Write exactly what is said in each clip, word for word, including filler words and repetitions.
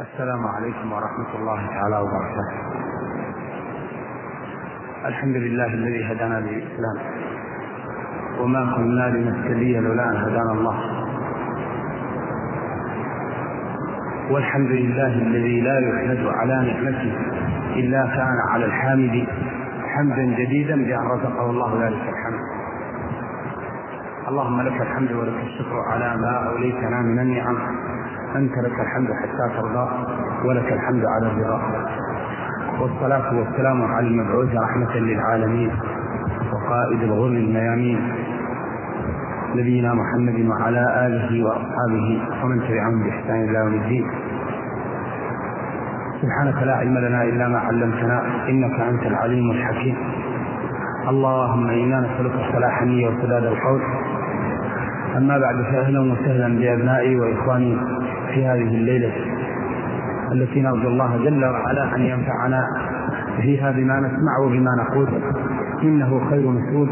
السلام عليكم ورحمة الله تعالى وبركاته. الحمد لله الذي هدانا للإسلام وما كنا لنهتدي لولا أن هدانا الله، والحمد لله الذي لا يحمد على نعمته إلا كان على الحامد حمدا جديدا بأن رزقه الله ذلك الحمد. اللهم لك الحمد ولك الشكر على ما أوليتنا من النعم، أنت لك الحمد حتى ترضى ولك الحمد على الرضا، والصلاة والسلام على المبعوث رحمة للعالمين وقائد الغر الميامين نبينا محمد وعلى آله وأصحابه ومن تبعهم بإحسان إلى يوم الدين. سبحانك لا علم لنا إلا ما علمتنا إنك أنت العليم الحكيم. اللهم إنا نسألك صلاح النية وسداد القول. أما بعد، فأهلا وسهلا بأبنائي وإخواني في هذه الليلة التي نرجو الله جل وعلا أن ينفعنا فيها بما نسمع وبما نقول، إنه خير مسؤول.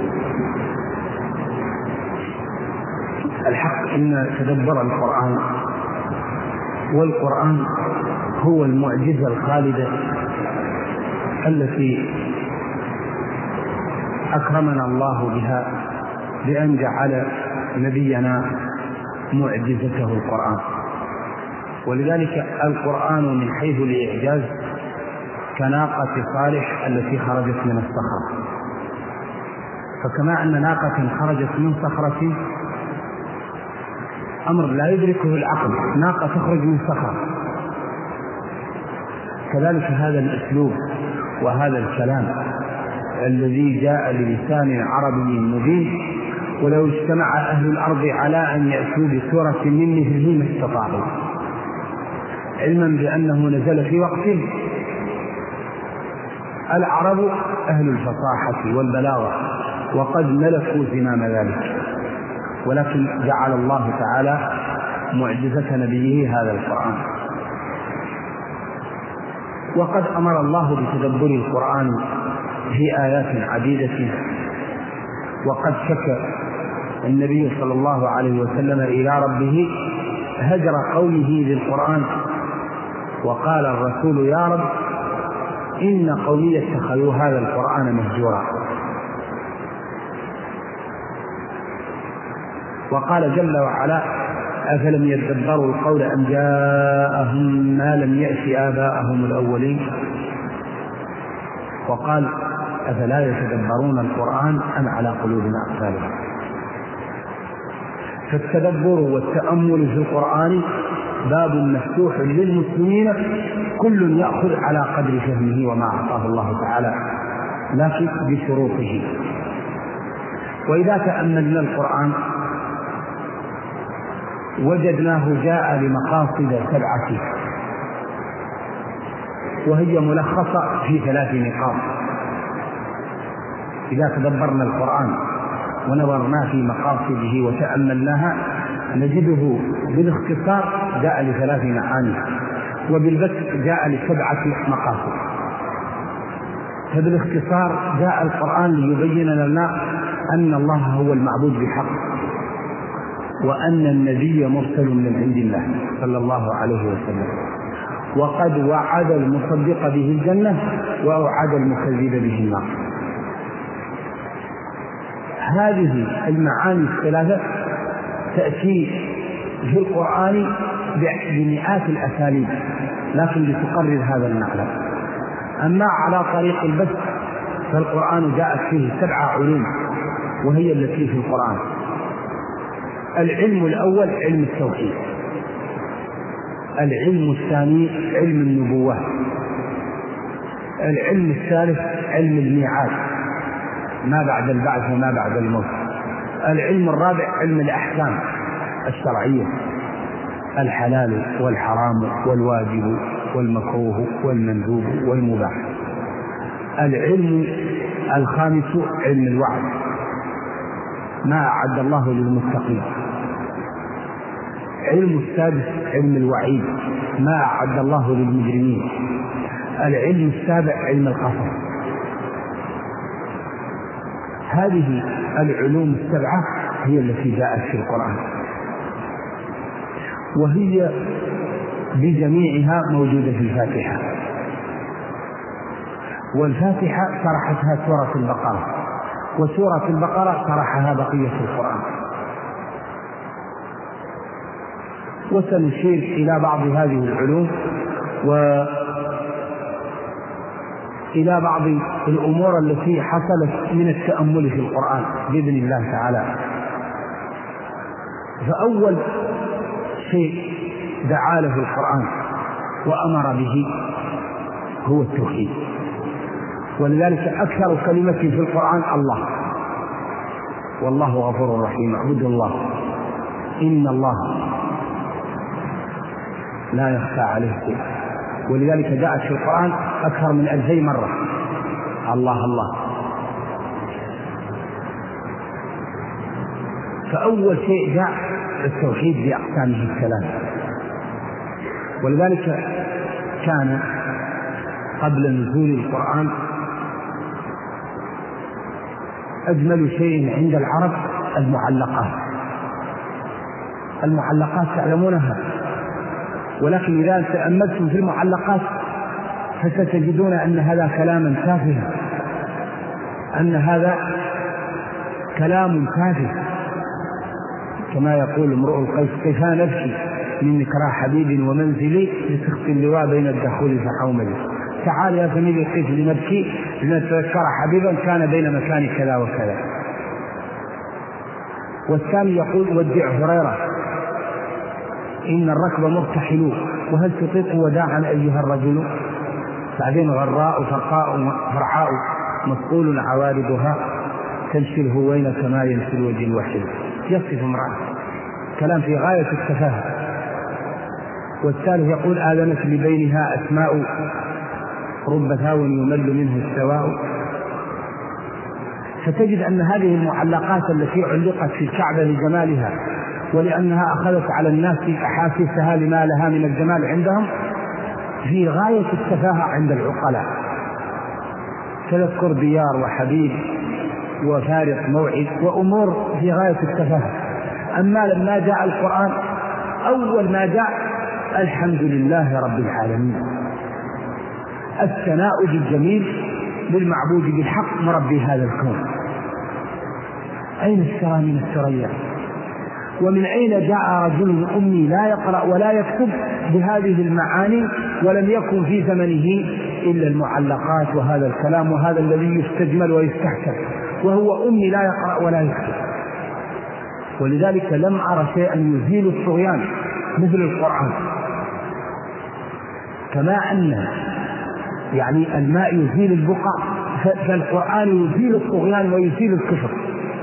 الحق إن تدبر القرآن، والقرآن هو المعجزة الخالدة التي أكرمنا الله بها بأن جعل نبينا معجزته القرآن. ولذلك القرآن من حيث الإعجاز كناقة صالح التي خرجت من الصخرة، فكما أن ناقة خرجت من صخرة أمر لا يدركه العقل، ناقة تخرج من صخرة، كذلك هذا الأسلوب وهذا الكلام الذي جاء بلسان عربي مبين، ولو اجتمع أهل الأرض على أن يأتوا بسورة من مثله ما استطاعوا، علما بأنه نزل في وقت العرب أهل الفصاحة والبلاغة وقد ملكوا زمام ذلك، ولكن جعل الله تعالى معجزة نبيه هذا القرآن. وقد أمر الله بتدبر القرآن في آيات عديدة، وقد شكى النبي صلى الله عليه وسلم إلى ربه هجر قومه للقرآن، وقال الرسول: يا رب إن قومي اتخذوا هذا القرآن مهجورا. وقال جل وعلا: أفلم يدبروا القول أم جاءهم ما لم يأت آباءهم الأولين. وقال: أفلا يتدبرون القرآن أم على قلوب أقفالها. فالتدبر والتأمل في القرآن باب مفتوح للمسلمين، كل يأخذ على قدر فهمه وما أعطاه الله تعالى، لكن بشروطه. وإذا تأملنا القرآن وجدناه جاء لمقاصد سبعة، وهي ملخصة في ثلاث نقاط. إذا تدبرنا القرآن ونظرنا في مقاصده وتأملناها نجده بالاختصار جاء لثلاث معاني، وبالبسط جاء لسبعة مقاصد. فبالاختصار جاء القرآن ليبين لنا أن الله هو المعبود بحق، وأن النبي مرسل من عند الله صلى الله عليه وسلم، وقد وعد المصدق به الجنة ووعد المكذب به النار. هذه المعاني الثلاثة تأتي في القرآن بمئات الأساليب، لكن لتقرر هذا المعنى. أما على طريق البث فالقرآن جاءت فيه سبع علوم، وهي التي في القرآن. العلم الأول علم التوحيد، العلم الثاني علم النبوة، العلم الثالث علم الميعاد ما بعد البعث وما بعد الموت، العلم الرابع علم الأحكام الشرعية، الحلال والحرام والواجب والمكروه والمندوب والمباح، العلم الخامس علم الوعد ما أعد الله للمتقين، علم السادس علم الوعيد ما أعد الله للمجرمين، العلم السابع علم القصص. هذه العلوم السبعة هي التي جاءت في القرآن، وهي بجميعها موجودة في الفاتحة، والفاتحة شرحتها سورة البقرة، وسورة البقرة شرحها بقية القرآن. وسنشير إلى بعض هذه العلوم وإلى بعض الأمور التي حصلت من التأمل في القرآن بإذن الله تعالى. فأول شيء دعا له القرآن وأمر به هو التوحيد، ولذلك أكثر كلمة في القرآن الله، والله غفور رحيم، اعبدوا الله إن الله لا يخفى عليه شيء. ولذلك جاءت في القرآن أكثر من ألفي مرة الله الله. فأول شيء جاء التوحيد بأقسامه الثلاثة، ولذلك كان قبل نزول القرآن أجمل شيء عند العرب المعلقات. المعلقات تعلمونها، ولكن إذا تأملتم في المعلقات فستجدون أن هذا كلاما تافها، أن هذا كلام تافه، كما يقول امرؤ القيس كيف نبكي من نكرى حبيب ومنزلي لسخط اللواء بين الدخول فحوملي. تعال يا زميلي كيف لنبكي لنتذكر حبيبا كان بين مكان كذا وكذا. والثاني يقول ودع هريرة إن الركب مرتحل وهل تطيق وداعا أيها الرجل. بعدين غراء فرقاء فرعاء مسؤول عواردها تمشي الهوين كما يمشي الوجه الوحيد. يصف امرأة، كلام في غاية التفاهة. والثالث يقول آذنت لبينها أسماء رب ثاو يمل منه السواء. فتجد أن هذه المعلقات التي علقت في الكعبة لجمالها ولأنها أخذت على الناس أحاسيسها لما لها من الجمال عندهم في غاية التفاهة عند العقلاء. تذكر ديار وحبيب وفارق موعد وأمور في غاية التفاهة. أما لما جاء القرآن أول ما جاء الحمد لله رب العالمين، الثناء بالجميل للمعبود بالحق مربي هذا الكون. أين السرى من الثريا؟ ومن أين جاء رجل أمي لا يقرأ ولا يكتب بهذه المعاني ولم يكن في زمنه إلا المعلقات وهذا الكلام وهذا الذي يستجمل ويستحسن، وهو أمي لا يقرأ ولا يكتب. ولذلك لم أرى شيئا يزيل الطغيان مثل القرآن. كما أن يعني الماء يزيل البقع، فالقرآن يزيل الطغيان ويزيل الكفر،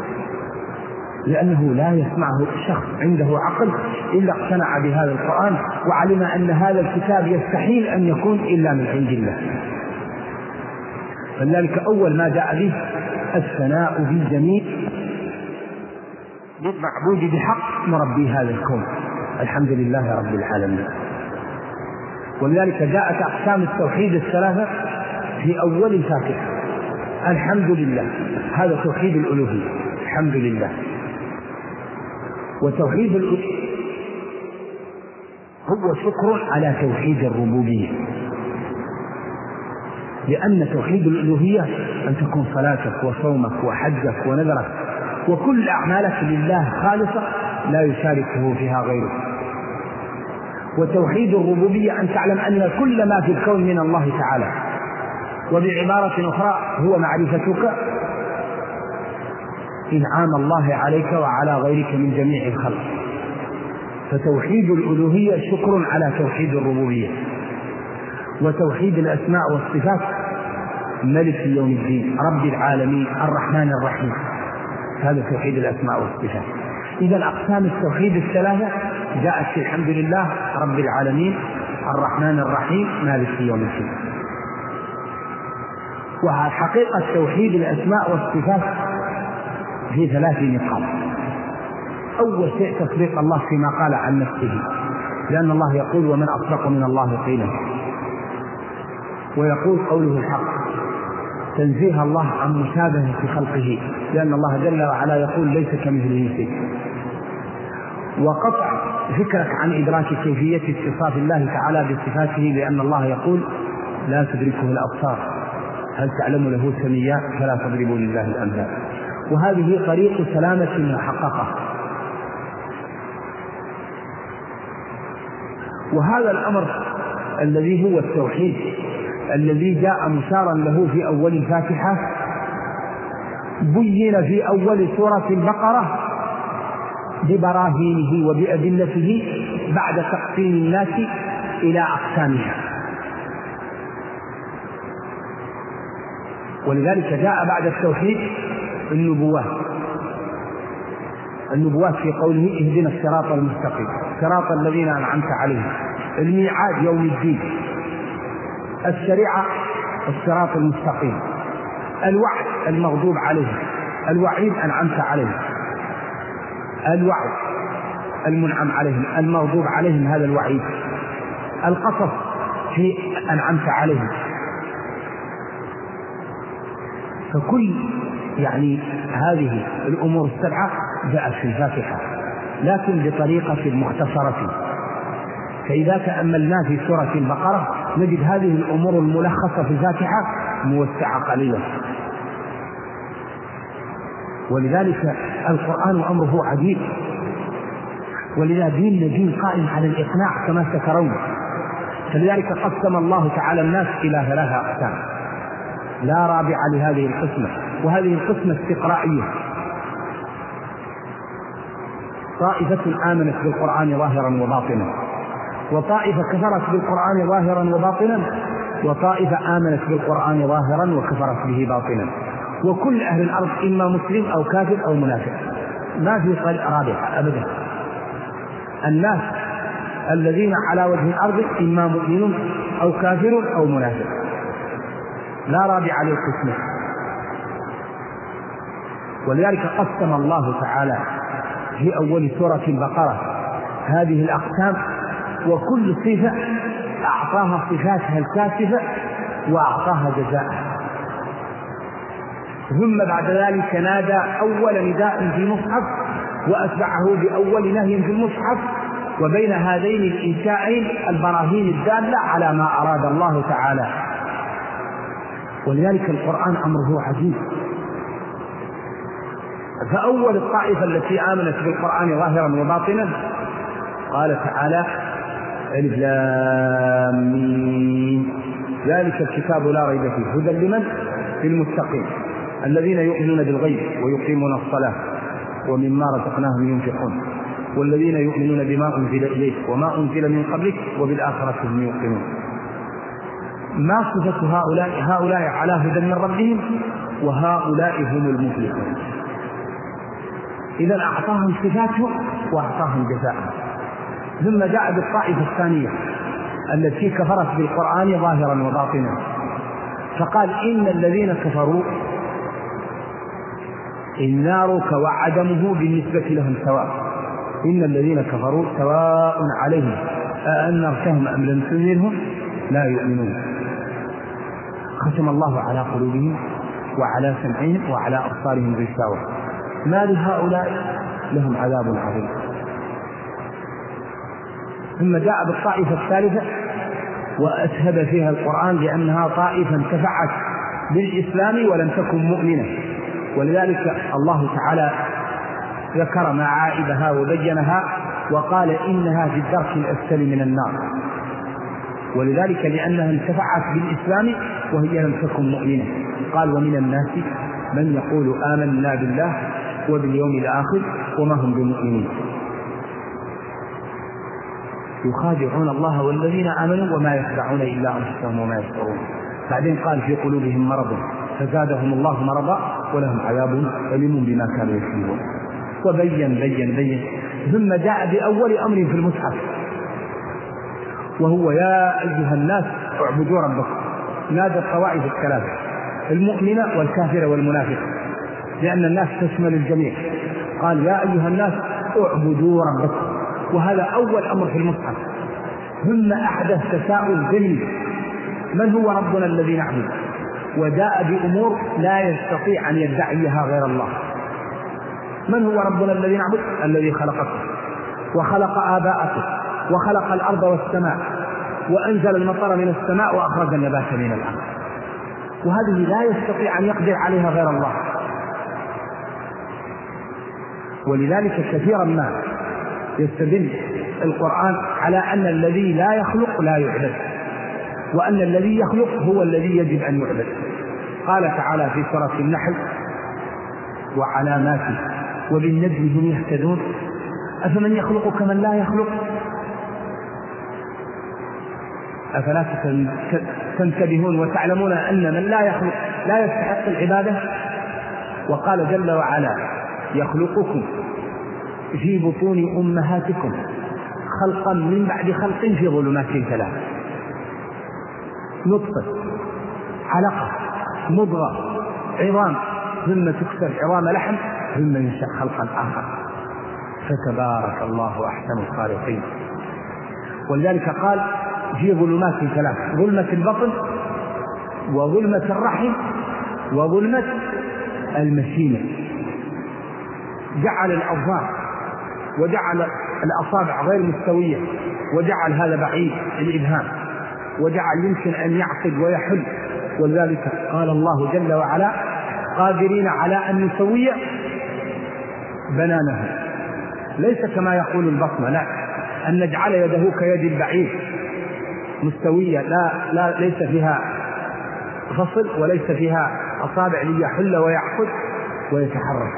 لأنه لا يسمعه شخص عنده عقل إلا اقتنع بهذا القرآن وعلم أن هذا الكتاب يستحيل أن يكون إلا من عند الله. فلذلك أول ما جاء به الثناء بالجميل للمعبود بحق مربي هذا الكون، الحمد لله رب العالمين. ولذلك جاءت أقسام التوحيد الثلاثة في أول الفاتحة. الحمد لله هذا توحيد الألوهية، الحمد لله. وتوحيد الألوهية هو شكر على توحيد الربوبية، لأن توحيد الألوهية أن تكون صلاتك وصومك وحجك ونذرك وكل أعمالك لله خالصة لا يشاركه فيها غيره. وتوحيد الربوبية أن تعلم أن كل ما في الكون من الله تعالى، وبعبارة أخرى هو معرفتك إنعام الله عليك وعلى غيرك من جميع الخلق. فتوحيد الألوهية شكر على توحيد الربوبية. وتوحيد الأسماء والصفات ملك يوم الدين رب العالمين الرحمن الرحيم، هذا توحيد الأسماء والصفات. إذا أقسام التوحيد الثلاثة جاءت في الحمد لله رب العالمين الرحمن الرحيم مالك يوم الدين. وحقيقة توحيد الأسماء والصفات في ثلاث نقاط. أول شيء تصديق الله فيما قال عن نفسه، لأن الله يقول ومن أصدق من الله قيلا. ويقول قوله الحق، تنزيه الله عن مشابهة خلقه، لأن الله جل وعلا يقول ليس كمثله شيء. وقطع فكرك عن إدراك كيفية اتصاف الله تعالى بصفاته، لأن الله يقول لا تدركه الأبصار هل تعلم له سميا فلا تضربوا لله الأمثال. وهذه طريق سلامة محققة. وهذا الأمر الذي هو التوحيد الذي جاء مشارا له في أول الفاتحة بين في أول سورة البقرة ببراهينه وبأدلته بعد تقسيم الناس إلى أقسامها. ولذلك جاء بعد التوحيد النبوات النبوات في قوله اهدنا الصراط المستقيم صراط الذين أنعمت عليهم، الميعاد يوم الدين، الشريعة الصراط المستقيم، الوعد المغضوب عليه، الوعيد أنعمت عليه، الوعد المنعم عليهم، المغضوب عليهم هذا الوعيد، القصص في أنعمت عليهم. فكل يعني هذه الأمور السبعة جاءت في الفاتحة لكن بطريقة مختصرة. فإذا تأملنا في سورة البقرة نجد هذه الأمور الملخصة في الفاتحة موسعة قليلا. ولذلك القرآن أمره عجيب، ولذا دين دين قائم على الإقناع كما سترون. فلذلك قسم الله تعالى الناس إلى ثلاثة أقسام لا رابع لهذه القسمة، وهذه القسمة استقرائية. طائفة آمنت بالقرآن ظاهرا وباطنا، وطائفة كفرت بالقرآن ظاهرا وباطنا، وطائفة آمنت بالقرآن ظاهرا وكفرت به باطنا. وكل أهل الأرض إما مسلم أو كافر أو منافق، ما في طريق رابع أبدا. الناس الذين على وجه الأرض إما مؤمن أو كافر أو منافق، لا رابع للقسمة. ولذلك قسم الله تعالى في أول سورة البقرة هذه الأقسام، وكل صفة أعطاها صفاتها الكاشفة وأعطاها جزاءها. ثم بعد ذلك نادى أول نداء في المصحف وأتبعه بأول نهي في المصحف، وبين هذين الإنشاءين البراهين الدالة على ما أراد الله تعالى. ولذلك القرآن أمره عجيب. فأول الطائفة التي آمنت بالقرآن ظاهرا وباطنا قال تعالى ألف لام ميم ذلك الكتاب لا ريب فيه هدى لمن للمتقين الذين يؤمنون بالغيب ويقيمون الصلاة ومما رزقناهم ينفقون والذين يؤمنون بما أنزل إليك وما أنزل من قبلك وبالآخرة هم يوقنون. ما صفة هؤلاء؟ هؤلاء على هدى من ربهم وهؤلاء هم المفلحون. إذا أعطاهم صفاتهم وأعطاهم جزاءهم. ثم جاء بالطائفة الثانية التي كفرت بالقرآن ظاهرا وباطنا، فقال إن الذين كفروا النار وعدمه بالنسبة لهم سواء، إن الذين كفروا سواء عليهم أأنذرتهم أم لم تنذرهم لا يؤمنون. ختم الله على قلوبهم وعلى سمعهم وعلى أبصارهم غشاوة. ما لهؤلاء لهم عذاب عظيم. ثم جاء بالطائفة الثالثة وأسهب فيها القرآن لأنها طائفة انتفعت بالإسلام ولم تكن مؤمنة، ولذلك الله تعالى ذكر معائبها وبينها وقال إنها في الدرك الأسفل من النار، ولذلك لأنها انتفعت بالإسلام وهي لم تكن مؤمنة. قال ومن الناس من يقول آمنا بالله وباليوم الآخر وما هم بمؤمنين يخادعون الله والذين آمنوا وما يخدعون إلا أنفسهم وما يشعرون. بعدين قال في قلوبهم مرض فزادهم الله مرضا ولهم عذاب أليم بما كانوا يكسبون. وبين بين بين ثم جاء بأول أمر في المصحف وهو يا أيها الناس اعبدوا ربكم. نادى الطوائف الثلاثة المؤمنة والكافرة والمنافق لأن الناس تشمل الجميع. قال يا أيها الناس اعبدوا ربكم، وهذا أول أمر في المصحف. ثم أحدث تساؤل ذهني من هو ربنا الذي نعبد؟ وجاء بأمور لا يستطيع أن يدعيها غير الله. من هو ربنا الذي نعبد؟ الذي خلقكم وخلق آباءكم وخلق الأرض والسماء وأنزل المطر من السماء وأخرج النبات من الأرض. وهذه لا يستطيع أن يقدر عليها غير الله. ولذلك كثيرا ما يستدل القرآن على أن الذي لا يخلق لا يعبد، وأن الذي يخلق هو الذي يجب أن يعبد. قال تعالى في سورة النحل: وعلامات وبالنجم هم يهتدون أفمن يخلق كمن لا يخلق أفلا تنتبهون وتعلمون أن من لا يخلق لا يستحق العبادة. وقال جل وعلا: يخلقكم في بطون أمهاتكم خلقا من بعد خلق في ظلمات ثلاث، نطفة، علقة، مضغة، عظام، ثم تكسر عظام لحم، ثم ينشأ خلقا آخر، فتبارك الله أحسن الخالقين. ولذلك قال: في ظلمات ثلاث: ظلمة البطن، وظلمة الرحم، وظلمة المشيمة. جعل الأظفار وجعل الأصابع غير مستوية، وجعل هذا بعيد الإبهام، وجعل يمكن أن يعقد ويحل. ولذلك قال الله جل وعلا: قادرين على أن نسوي بنانه. ليس كما يقول البطن، لا، أن نجعل يده كيد البعيد مستوية، لا, لا ليس فيها فصل وليس فيها أصابع ليحل ويعقد ويتحرك.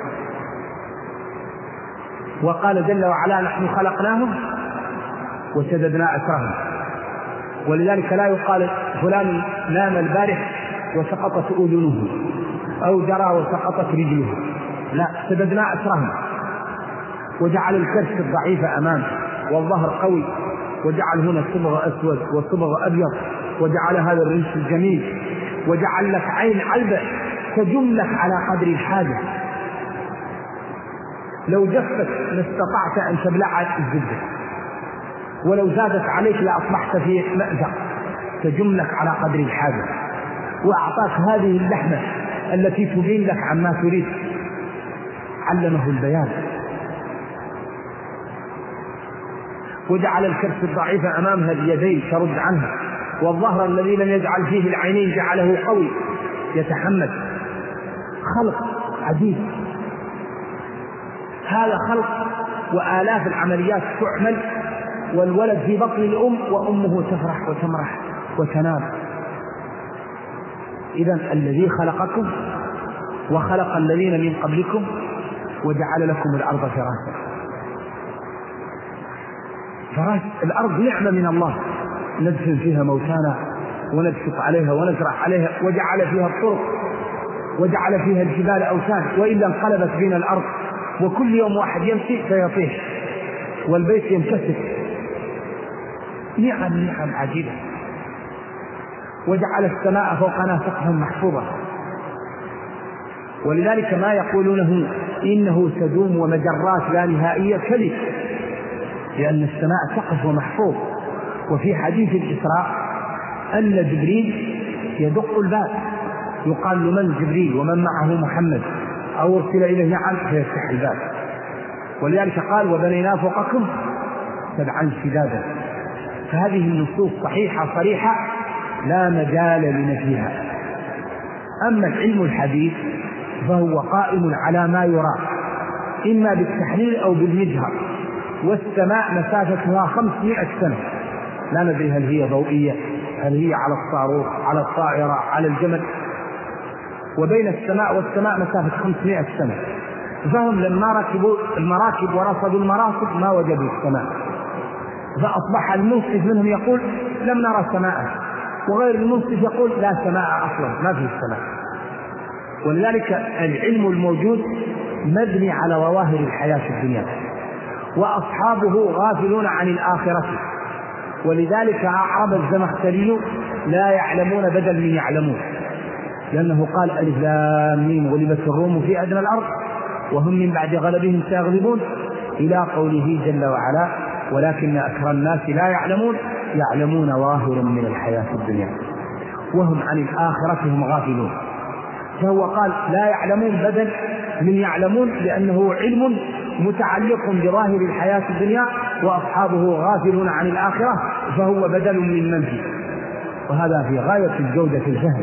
وقال جل وعلا: نحن خلقناهم وشددنا أسرهم. ولذلك لا يقال فلان نام البارح وسقطت أذنه أو جرى وسقطت رجله، لا، شددنا أسرهم. وجعل الكرش الضعيف أمامه والظهر قوي، وجعل هنا صبغ أسود وصبغ أبيض، وجعل هذا الرمش الجميل، وجعل لك عين علبة تجملك على قدر الحاجة. لو جفت لاستطعت أن تبلع الزبدة، ولو زادت عليك لأصبحت في مأزق، تجملك على قدر الحاجة. وأعطاك هذه اللحمة التي تبين لك عما تريد، علمه البيان. وجعل الكرش الضعيف أمامها اليدين ترد عنها، والظهر الذي لم يجعل فيه العينين جعله قوي يتحمل. خلق عجيب، هذا خلق. وآلاف العمليات تعمل والولد في بطن الأم وأمه تفرح وتمرح وتنام. إذن الذي خلقكم وخلق الذين من قبلكم وجعل لكم الأرض فراشا. فراش الأرض نعمة من الله، ندفن فيها موتانا ونبسط عليها ونزرع عليها، وجعل فيها الطرق، وجعل فيها الجبال أوتاد، وإلا انقلبت بين الأرض، وكل يوم واحد يمشي فيطيح والبيت ينكسر. نعم نعم عجيبة. وجعل السماء فوقنا سقفا محفوظا. ولذلك ما يقولونه إنه سدوم ومجرات لا نهائية كذب، لأن السماء سقف ومحفوظ. وفي حديث الإسراء أن جبريل يدق الباب، يقال له: من جبريل؟ ومن معه محمد؟ أو أرسل إليه نعم، فيفتح الباب. ولذلك قال: وبنينا فوقكم سبعا شدادا. فهذه النصوص صحيحة صريحة لا مجال لنفيها. أما العلم الحديث فهو قائم على ما يرى، إما بالتحليل أو بالمجهر. والسماء مسافتها خمسمائة سنة، لا ندري هل هي ضوئية، هل هي على الصاروخ، على الطائرة، على الجمل. وبين السماء والسماء مسافة خمسمائة سنة. فهم لما ركبوا المراكب ورصدوا المراصد ما وجدوا السماء، فأصبح المنصف منهم يقول: لم نرى سماء، وغير المنصف يقول: لا سماء أصلا، ما في السماء. ولذلك العلم الموجود مبني على ظواهر الحياة الدنيا، وأصحابه غافلون عن الآخرة. ولذلك أعرب الزمخشري: لا يعلمون بدل من يعلمون، لأنه قال: ألف لام ميم غلبت الروم في أدنى الأرض وهم من بعد غلبهم سيغلبون، إلى قوله جل وعلا: ولكن أكثر الناس لا يعلمون، يعلمون ظاهر من الحياة الدنيا وهم عن الآخرة هم غافلون. فهو قال: لا يعلمون بدل من يعلمون، لأنه علم متعلق بظاهر الحياة الدنيا وأصحابه غافلون عن الآخرة فهو بدل من منفي، وهذا في غاية الجودة في الفهم.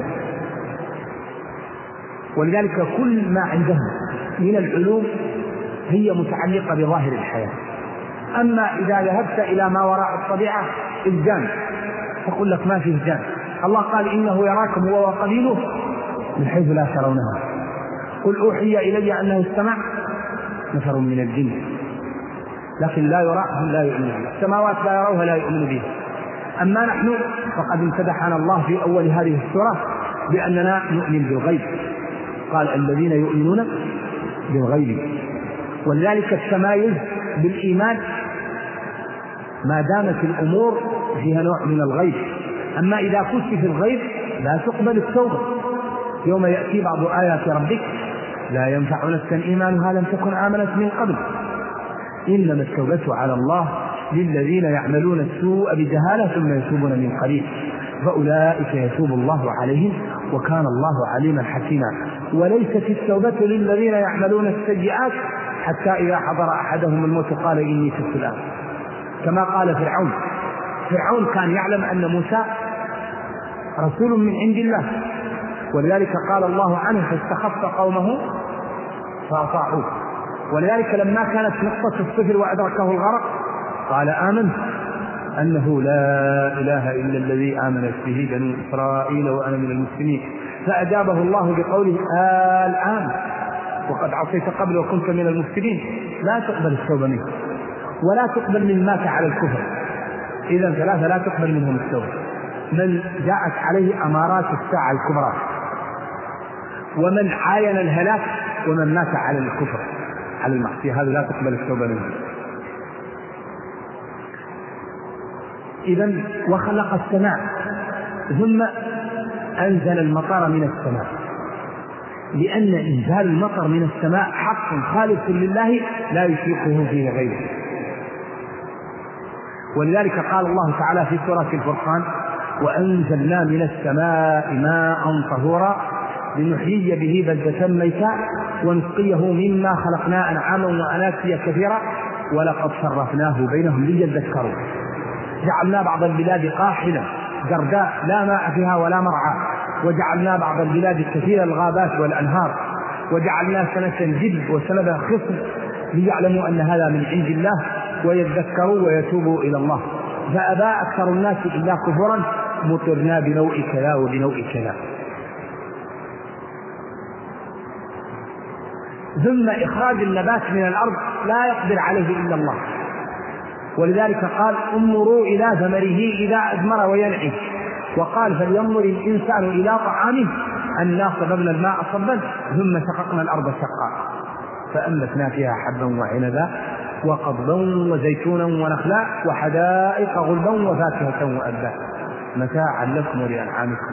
ولذلك كل ما عندهم من العلوم هي متعلقة بظاهر الحياة. أما إذا ذهبت إلى ما وراء الطبيعة الجان، فقل لك ما فيه جان. الله قال إنه يراكم هو وقبيله من حيث لا ترونها. قل أوحي إلي أنه استمع نفر من الجن لكن لا يراهم لا يؤمنون، السماوات لا يروها لا يؤمن بها. أما نحن فقد امتدحنا الله في أول هذه السورة بأننا نؤمن بالغيب، قال الذين يؤمنون بالغيب. ولذلك التمايز بالإيمان ما دامت الأمور فيها نوع من الغيب. أما إذا كنت في الغيب لا تقبل التوبة. يوم يأتي بعض آيات ربك لا ينفع نفسا إيمانها لم تكن آمنت من قبل إنما التوبة على الله للذين يعملون السوء بجهالة ثم يتوبون من قريب فأولئك يتوب الله عليهم وكان الله عليما حكيما. وليست التوبة للذين يعملون السيئات حتى إذا حضر أحدهم الموت قال إني تبت الآن، كما قال فرعون. فرعون كان يعلم أن موسى رسول من عند الله، ولذلك قال الله عنه فاستخف قومه فأطاعوه. ولذلك لما كانت نقطة الصفر وأدركه الغرق قال آمنت أنه لا إله إلا الذي آمنت به بنو إسرائيل وأنا من المسلمين، فأجابه الله بقوله آه الآن وقد عصيت قبل وكنت من المفسدين. لا تقبل التوبة منه ولا تقبل من مات على الكفر. إذا ثلاثة لا تقبل منهم التوبة: من جاءت عليه أمارات الساعة الكبرى، ومن عاين الهلاك، ومن مات على الكفر على المعصية، هذا لا تقبل التوبة منه. إذن وخلق السماء ثم أنزل المطر من السماء، لأن إنزال المطر من السماء حق خالص لله لا يشركه فيه غيره. ولذلك قال الله تعالى في سورة الفرقان وأنزلنا من السماء ماء طهورا لنحيي به بلدة ميتا ونسقيه مما خلقنا أنعاما وأناسيا كثيرا ولقد صرفناه بينهم ليذكروا. جعلنا بعض البلاد قاحلة جرداء لا ماء فيها ولا مرعى، وجعلنا بعض البلاد كثير الغابات والأنهار، وجعلنا سنة جد وسنة خصم ليعلموا أن هذا من عند الله ويذكروا ويتوبوا إلى الله. فأبى أكثر الناس إلا كفرا مطرنا بنوع كذا وبنوع كذا. ثم إخراج النبات من الأرض لا يقدر عليه إلا الله، ولذلك قال انظروا إلى ثمره إذا أثمر وينعم، وقال فلينظر الإنسان إلى طعامه أنا صببنا الماء صبا ثم شققنا الأرض شقا فأنبتنا فيها حبا وعنبا وقضبا وزيتونا ونخلا وحدائق غلبا وفاكهة وأبا متاعا لكم ولأنعامكم.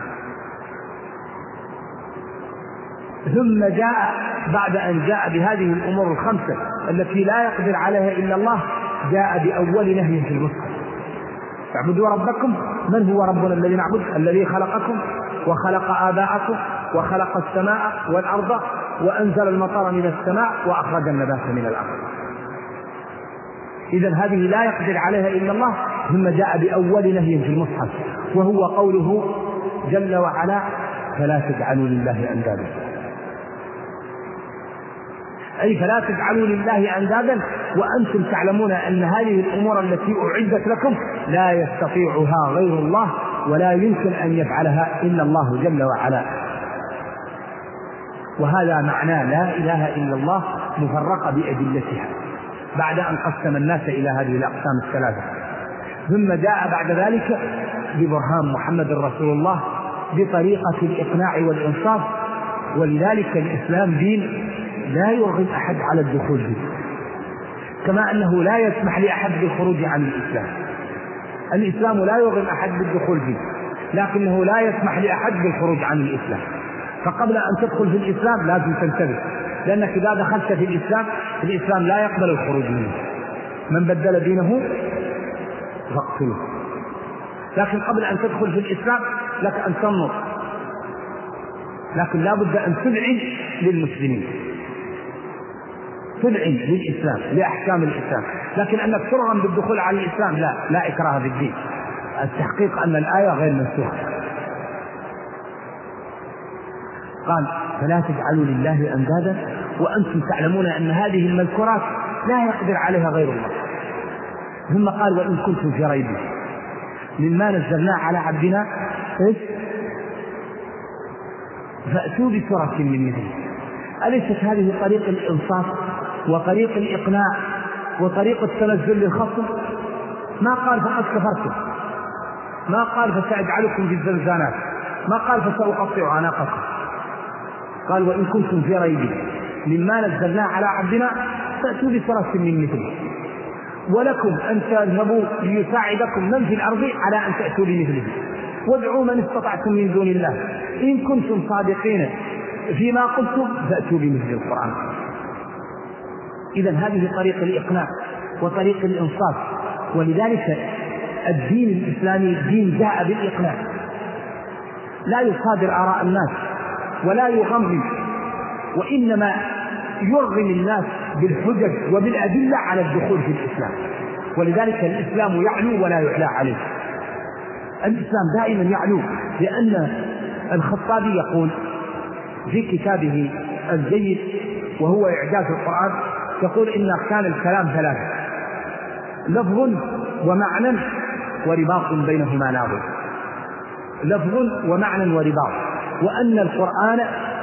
ثم جاء بعد أن جاء بهذه الأمور الخمسة التي لا يقدر عليها إلا الله جاء بأول نهي في المصحف: اعبدوا ربكم. من هو ربنا الذي نعبد؟ الذي خلقكم وخلق آباءكم وخلق السماء والأرض وأنزل المطر من السماء وأخرج النبات من الأرض. إذن هذه لا يقدر عليها إلا الله. ثم جاء بأول نهي في المصحف وهو قوله جل وعلا: فلا تجعلوا لله أندادا، أي فلا تجعلوا لله أندادا وأنتم تعلمون أن هذه الأمور التي أعدت لكم لا يستطيعها غير الله ولا يمكن أن يفعلها إلا الله جل وعلا. وهذا معنى لا إله إلا الله مفرقة بأدلتها بعد أن قسم الناس إلى هذه الأقسام الثلاثة. ثم جاء بعد ذلك ببرهان محمد رسول الله بطريقة الإقناع والإنصاف. ولذلك الإسلام دين لا يرغم أحد على الدخول فيه، كما أنه لا يسمح لأحد بالخروج عن الإسلام. الإسلام لا يرغم أحد بالدخول فيه، لكنه لا يسمح لأحد بالخروج عن الإسلام. فقبل أن تدخل في الإسلام لازم تنتبه، لأنك إذا دخلت في الإسلام الإسلام لا يقبل الخروج منه. من بدل دينه فاقتله. لكن قبل أن تدخل في الإسلام لك أن تنظر، لكن لا بد أن تذعن للمسلمين. تدعم للإسلام لأحكام الإسلام، لكن أنك ترغم بالدخول على الإسلام لا لا إكراه في الدين. التحقيق أن الآية غير منسوخة. قال فلا تجعلوا لله أندادا وأنتم تعلمون أن هذه المذكورات لا يقدر عليها غير الله. ثم قال وإن كنتم في ريب مما نزلنا على عبدنا فأتوا بسورة من مثله. أليست هذه طريق الإنصاف وطريق الإقناع وطريق التنزل للخصم؟ ما قال فقد كفرتم، ما قال فسأجعلكم في الزنزانات، ما قال فسأقطع عناقكم. قال وإن كنتم في ريب مما نزلنا على عبدنا فأتوا بسورة من مثله ولكم أن تذهبوا ليساعدكم من في الأرض على أن تأتوا بمثله وادعوا من استطعتم من دون الله إن كنتم صادقين فيما قلتم فأتوا بمثل القرآن. إذن هذه طريق الإقناع وطريق الإنصاف. ولذلك الدين الإسلامي دين جاء بالإقناع، لا يصادر آراء الناس ولا يغمم، وإنما يرغم الناس بالحجج وبالأدلة على الدخول في الإسلام. ولذلك الإسلام يعلو ولا يعلى عليه. الإسلام دائما يعلو، لأن الخطابي يقول في كتابه الجيد وهو إعجاز القرآن، يقول إن أركان الكلام ثلاثة: لفظ ومعنى ورباط بينهما ناظر. لفظ ومعنى ورباط، وأن القرآن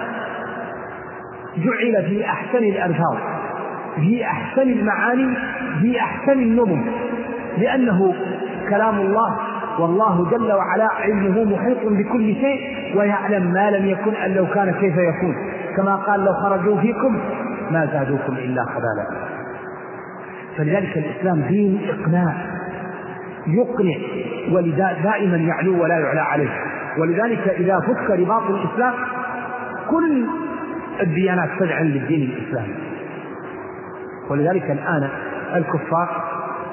جعل في أحسن الألفاظ في أحسن المعاني في أحسن النظم، لأنه كلام الله، والله جل وعلا علمه محيط بكل شيء ويعلم ما لم يكن أن لو كان كيف يكون، كما قال لو خرجوا فيكم ما زادوكم إلا خبالا. فلذلك الإسلام دين إقناع يقنع، ولذا دائما يعلو ولا يعلى عليه. ولذلك إذا فك رباط الإسلام كل الديانات تدعم للدين الإسلامي. ولذلك الآن الكفار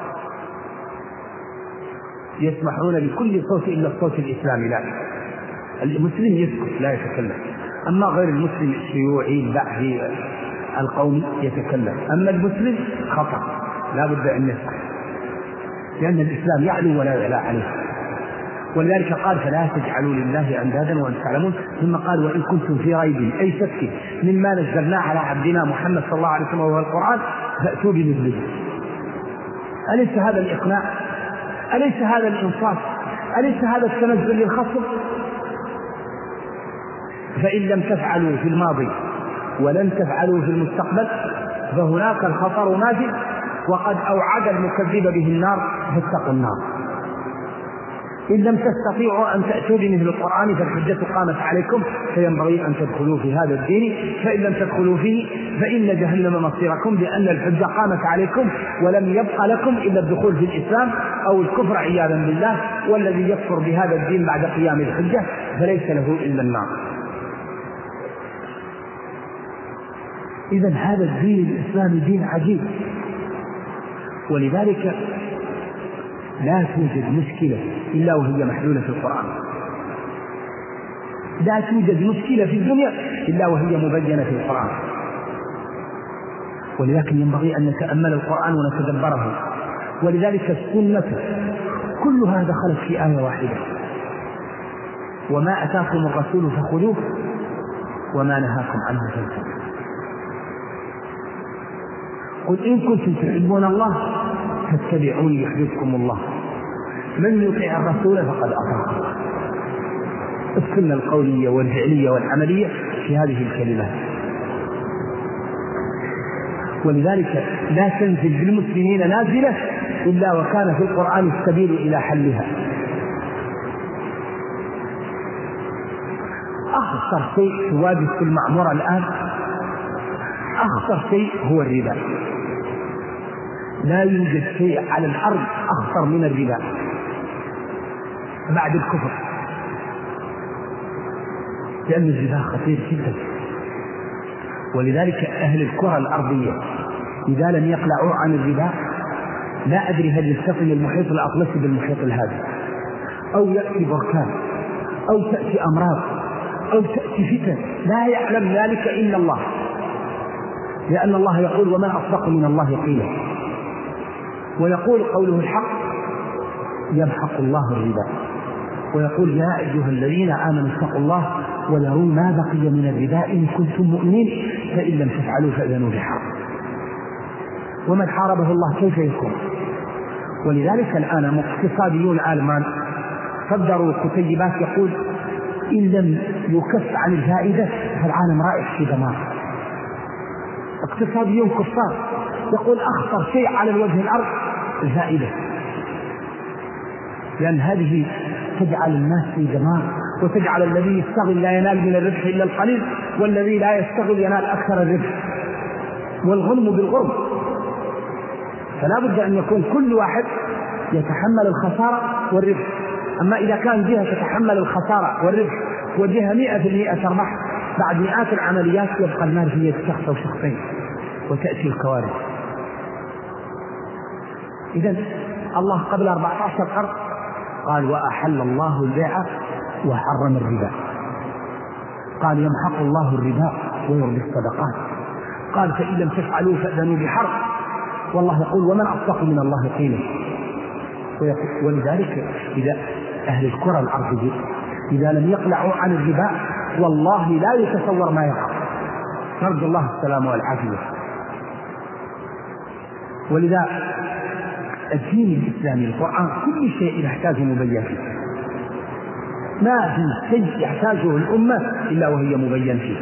يسمحون لكل صوت إلا الصوت الإسلامي، لا، المسلم يسكت لا يتكلم، أما غير المسلم الشيوعي البعثي القومي يتكلم، أما المسلم خطأ لا بد أن يسكت، لأن الإسلام يعلو ولا يعلى عليه. ولذلك قال فلا تجعلوا لله أندادا وأنتم تعلمون. ثم قال وإن كنتم في ريب أي شك مما نزلنا على عبدنا محمد صلى الله عليه وسلم وهو القرآن فأتوا بمثله. أليس هذا الإقناع؟ أليس هذا الإنصاف؟ أليس هذا التنزل للخصم؟ فإن لم تفعلوا في الماضي ولن تفعلوا في المستقبل فهناك الخطر نازل، وقد أوعد المكذب به النار فاتقوا النار. إن لم تستطيعوا أن تأتوا بمثل القرآن فالحجة قامت عليكم فينبغي أن تدخلوا في هذا الدين، فإن لم تدخلوا فيه فإن جهنم مصيركم، لأن الحجة قامت عليكم ولم يبقى لكم إلا الدخول في الإسلام أو الكفر عياذا بالله. والذي يكفر بهذا الدين بعد قيام الحجة فليس له إلا النار. إذن هذا الدين الإسلامي دين عجيب. ولذلك لا توجد مشكلة إلا وهي محلولة في القرآن، لا توجد مشكلة في الدنيا إلا وهي مبينة في القرآن. ولذلك ينبغي أن نتأمل القرآن ونتدبره. ولذلك السنة كلها دخلت في آية واحدة: وما أتاكم الرسول فخذوه وما نهاكم عنه فانتهوا. قل إن كنتم تحبون الله فاتبعوني يحببكم الله، من يطيع الرسول فقد أطاع الله. السنة القولية والفعلية والعملية في هذه الكلمات. ولذلك لا تنزل بالمسلمين نازلة إلا وكان في القرآن السبيل إلى حلها. أخطر شيء تواجه في المعمورة الآن، أخطر شيء هو الربا. لا يوجد شيء على الأرض أخطر من الربا بعد الكفر، لأن الربا خطير جدا. ولذلك أهل الكرة الأرضية إذا لم يقلعوا عن الربا لا أدري هل يلتقي المحيط الأطلسي بالمحيط الهادي، أو يأتي بركان، أو تأتي أمراض، أو تأتي فتن لا يعلم ذلك إلا الله. لأن الله يقول ومن أصدق من الله قيلا، ويقول قوله الحق يمحق الله الربا، ويقول يا أيها الذين آمنوا اتقوا الله وذروا ما بقي من الربا إن كنتم مؤمنين فإن لم تفعلوا فأذنوا بحرب. ومن حاربه الله كيف يكون؟ ولذلك الآن اقتصاديون العالمان صدروا كتيبات يقول إن لم يكف عن الفائدة فالعالم رايح في دمار. اقتصاديون كفار يقول أخطر شيء على الوجه الأرض الفائدة، لأن هذه تجعل الناس في دمار، وتجعل الذي يستغل لا ينال من الربح إلا القليل، والذي لا يستغل ينال أكثر الربح، والغنم بالغرم. فلا بد أن يكون كل واحد يتحمل الخسارة والربح. أما إذا كان جهة تتحمل الخسارة والربح وجهة مئة في المئة تربح، بعد مئات العمليات يبقى النار في يد شخص أو شخصين وتأتي الكوارث. إذن الله قبل أربعة عشر قرن قال وأحل الله البيع وحرم الربا، قال يمحق الله الربا ويربي الصدقات، قال فإن لم تفعلوا فأذنوا بحرب، والله يقول ومن أصدق من الله قيلا. ولذلك إذا أهل الكرة الأرضية إذا لم يقلعوا عن الربا والله لا يتصور ما يقع، نرجو الله السلامة والعافية. ولذا الدين الإسلامي القرآن كل شيء يحتاج مبين فيه، ما في شيء يحتاجه الأمة إلا وهي مبين فيه.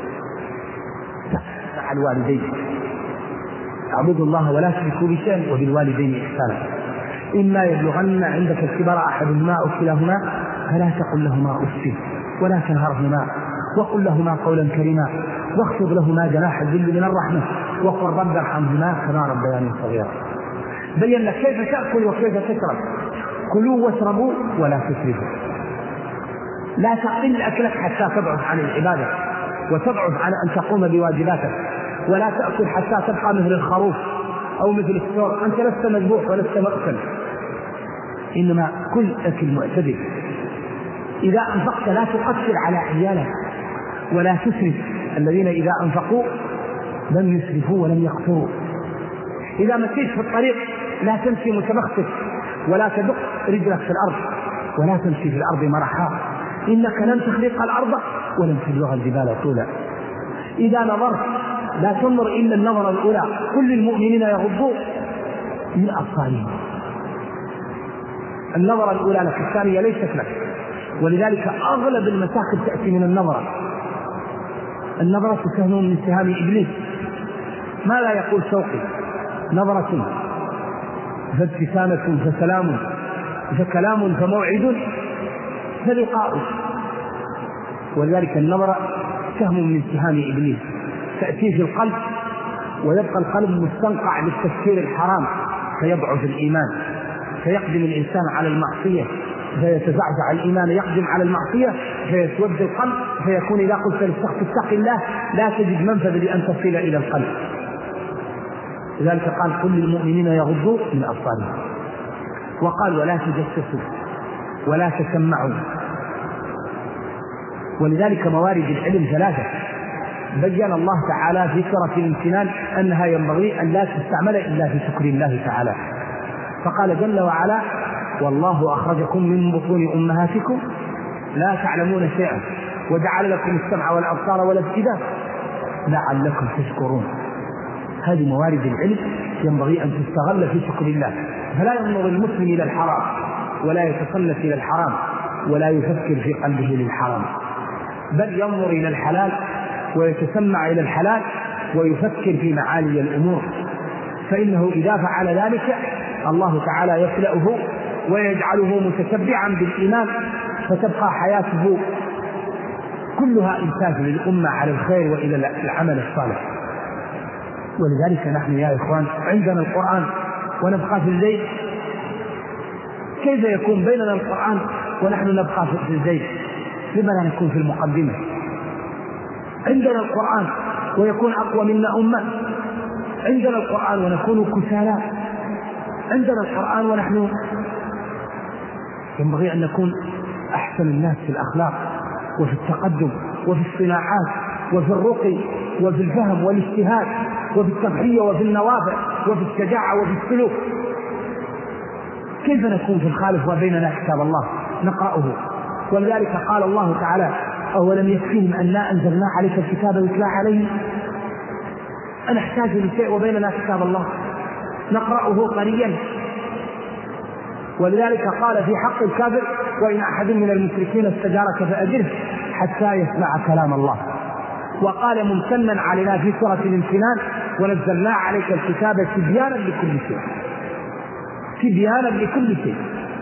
مع الوالدين اعبدوا الله ولا تشركوا به شيئا وبالوالدين إحسانا، إما يبلغن عندك الكبر أحدهما أو كلاهما فلا تقل لهما أف ولا تنهرهما وقل لهما قولا كريما واخفض لهما جناح الذل من الرحمة وقل رب ارحمهما كما ربياني صغيرا. بين لك كيف تأكل وكيف تشرب، كلوا واشربوا ولا تسرفوا، لا تقل أكلك حتى تبعد عن العبادة وتبعد عن أن تقوم بواجباتك، ولا تأكل حتى تبقى مثل الخروف أو مثل الثور، أنت لست مذبوح ولست مأكل، إنما كل أكل معتدل. إذا أنفقت لا تقصر على عيالك ولا تسرف، الذين إذا أنفقوا لم يسرفوا ولم يقتروا. إذا مشيت في الطريق لا تمشي متبختر ولا تدق رجلك في الأرض ولا تمشي في الأرض مرحا، إنك لن تخرق الأرض ولن تبلغ الجبال طولا. إذا نظرت لا تنظر إلا النظر الأولى، كل المؤمنين يغضوا من أبصارهم، النظرة الأولى لك، الثانية ليست لك. ولذلك أغلب المشاكل تأتي من النظرة. النظرة سهم من سهام إبليس. ما لا يقول شوقي نظرة فابتسامة فسلام فكلام فموعد فلقاء. ولذلك النظرة سهم من سهام إبليس تأتي في القلب ويبقى القلب مستنقع للتفكير الحرام فيضعف الإيمان، فيقدم الإنسان على المعصية فيتزعزع الإيمان، يقدم على المعصية فيسود القلب، فيكون إذا قلت للشخص اتق الله لا تجد منفذ لأن تصل إلى القلب. لذلك قال كل المؤمنين يغضوا من أبصارهم، وقال ولا تجسسوا ولا تسمعوا. ولذلك موارد العلم ثلاثة بين الله تعالى في سورة الامتنان أنها ينبغي أن لا تستعمل إلا في شكر الله تعالى، فقال جل وعلا والله أخرجكم من بطون أمهاتكم لا تعلمون شيئا وجعل لكم السمع والأبصار والأفئدة لعلكم تشكرون. هذه موارد العلم ينبغي أن تستغل في شكر الله. فلا ينظر المسلم إلى الحرام ولا يتصنف إلى الحرام ولا يفكر في قلبه للحرام، بل ينظر إلى الحلال ويتسمع إلى الحلال ويفكر في معالي الأمور، فإنه إذا فعل ذلك الله تعالى يخلقه ويجعله متشبعا بالإيمان، فتبقى حياته كلها إنتاج للأمة على الخير وإلى العمل الصالح. ولذلك نحن يا إخوان عندنا القرآن ونبقى في الزيت. كيف يكون بيننا القرآن ونحن نبقى في الزيت؟ لما لا نكون في المقدمة؟ عندنا القرآن ويكون أقوى منا أمة، عندنا القرآن ونكون كسالى، عندنا القرآن ونحن ينبغي أن نكون أحسن الناس في الأخلاق وفي التقدم وفي الصناعات وفي الرقي وفي الفهم والاجتهاد وفي التضحية وفي النوافع وفي الشجاعة وفي السلوك. كيف نكون في الخالف وبيننا كتاب الله نقرأه؟ ولذلك قال الله تعالى: أولم يكفيهم أنا أنزلنا عليك الكتاب يتلى عليهم؟ أنا أحتاج لشيء وبيننا كتاب الله نقرأه طريا. ولذلك قال في حق الكافر: وإن أحد من المشركين استجارك فأجره حتى يسمع كلام الله. وقال ممتنا علينا في سورة الامتنان: ونزلنا عليك الكتاب تبيانا لكل شيء، تبيانا لكل شيء.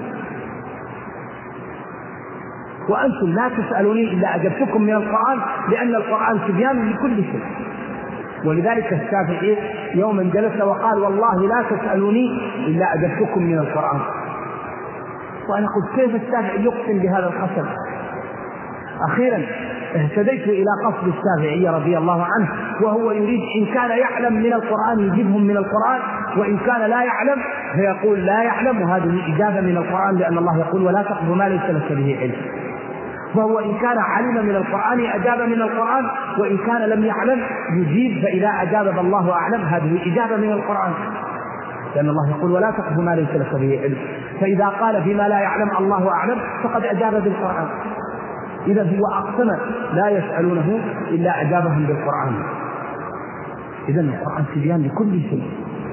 وأنتم لا تسألوني إلا أجبتكم من القرآن، لأن القرآن تبيان لكل شيء. ولذلك الشافعي يوما جلس وقال: والله لا تسألوني إلا أجبتكم من القرآن. وأنا قلت: كيف الشافعي يقسم بهذا القسم؟ أخيرا اهتديت إلى قصد الشافعي رضي الله عنه، وهو يريد إن كان يعلم من القرآن يجيبهم من القرآن، وإن كان لا يعلم فيقول لا يعلم، وهذه إجابة من القرآن، لأن الله يقول: ولا تقف ما ليس لك به علم. فهو إن كان علم من القرآن أجاب من القرآن، وإن كان لم يعلم يجيب، فإذا أجاب الله أعلم هذه إجابة من القرآن، لأن الله يقول: ولا تقف ما ليس لك به علم. فإذا قال فيما لا يعلم الله أعلم فقد أجاب بالقرآن. إذا هو أقسم لا يسألونه إلا أجابهم بالقرآن. إذا القرآن تبيان لكل شيء.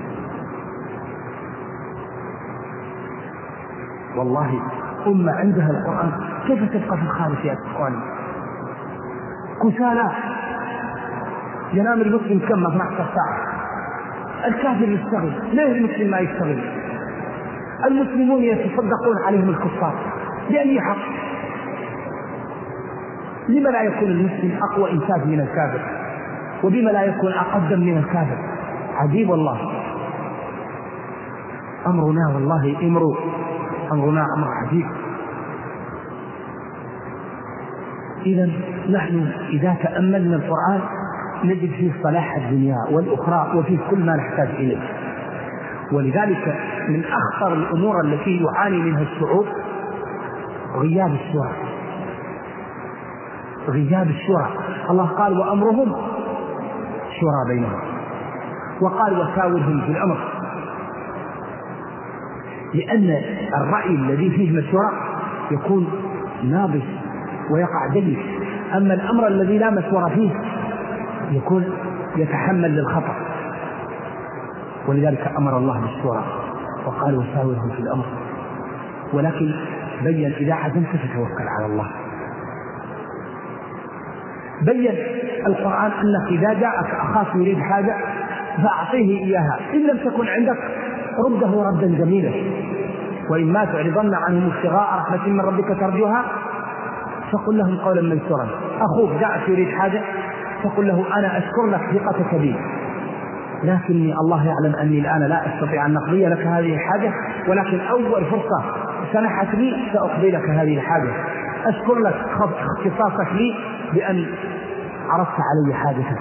والله أمة عندها القرآن كيف تبقى في الخارج يا إخواني؟ كسالى. ينام المسلم كم اثنتا عشرة ساعة، الكافر يشتغل، ليه المسلم ما يشتغل؟ المسلمون يتصدقون عليهم الكفار بأي حق؟ لما لا يكون المسلم أقوى إنتاج من الكافر؟ وبما لا يكون أقدم من الكافر؟ عجيب والله. أمرنا والله أمر أمرنا أمر عجيب. إذا نحن إذا تأملنا القرآن نجد فيه صلاح الدنيا والأخرى، وفيه كل ما نحتاج إليه. ولذلك من أخطر الأمور التي يعاني منها الشعوب غياب الشورى. غياب الشورى. الله قال: وأمرهم شورى بينهم، وقال: وشاورهم في الأمر. لأن الرأي الذي فيه مشورة يكون ناضج ويقع جيد، أما الأمر الذي لا مشورة فيه يكون يتحمل للخطأ. ولذلك أمر الله بالشورى وقال: وشاورهم في الأمر. ولكن بين: إذا عزمت فتوكل على الله. بين القرآن أنك إذا جاءك أخاك يريد حاجة فأعطيه إياها، إن لم تكن عندك رده ردا جميلا. وإما تعرضن عنهم ابتغاء رحمة من ربك ترجوها فقل لهم قولا ميسورا. أخوك جاءك يريد حاجة فقل له: أنا أشكر لك ثقتك بي، لكني الله يعلم أني الآن لا أستطيع أن أقضي لك هذه الحاجة، ولكن أول فرصة سنحت لي سأقضي لك هذه الحاجة. أشكر لك اختصاصك لي بأن عرضت علي حاجتك.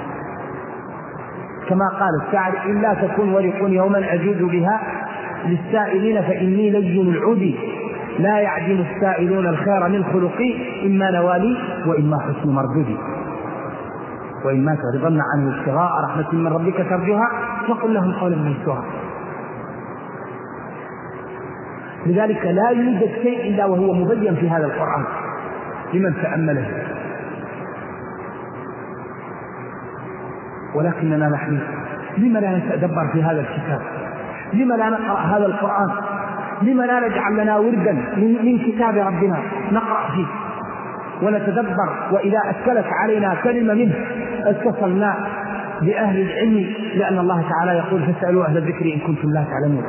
كما قال الشاعر: إلا تكون ورق يوما أجود بها للسائلين فإني لين العودي، لا يعدم السائلون الخير من خلقي، إما نوالي وإما حسن مردودي. وإما تعرضن عنه ابتغاء رحمة من ربك ترجوها فقل لهم قولا ميسورا. لذلك لا يوجد شيء إلا وهو مبين في هذا القرآن لمن تأمله. ولكننا نحن لما لا نتدبر في هذا الكتاب؟ لما لا نقرأ هذا القرآن؟ لما لا نجعل لنا وردا من كتاب ربنا نقرأ فيه ونتدبر؟ وإذا أشكلت علينا كلمة منه اتصلنا بأهل العلم، لأن الله تعالى يقول: فاسألوا أهل الذكر إن كنتم لا تعلمون.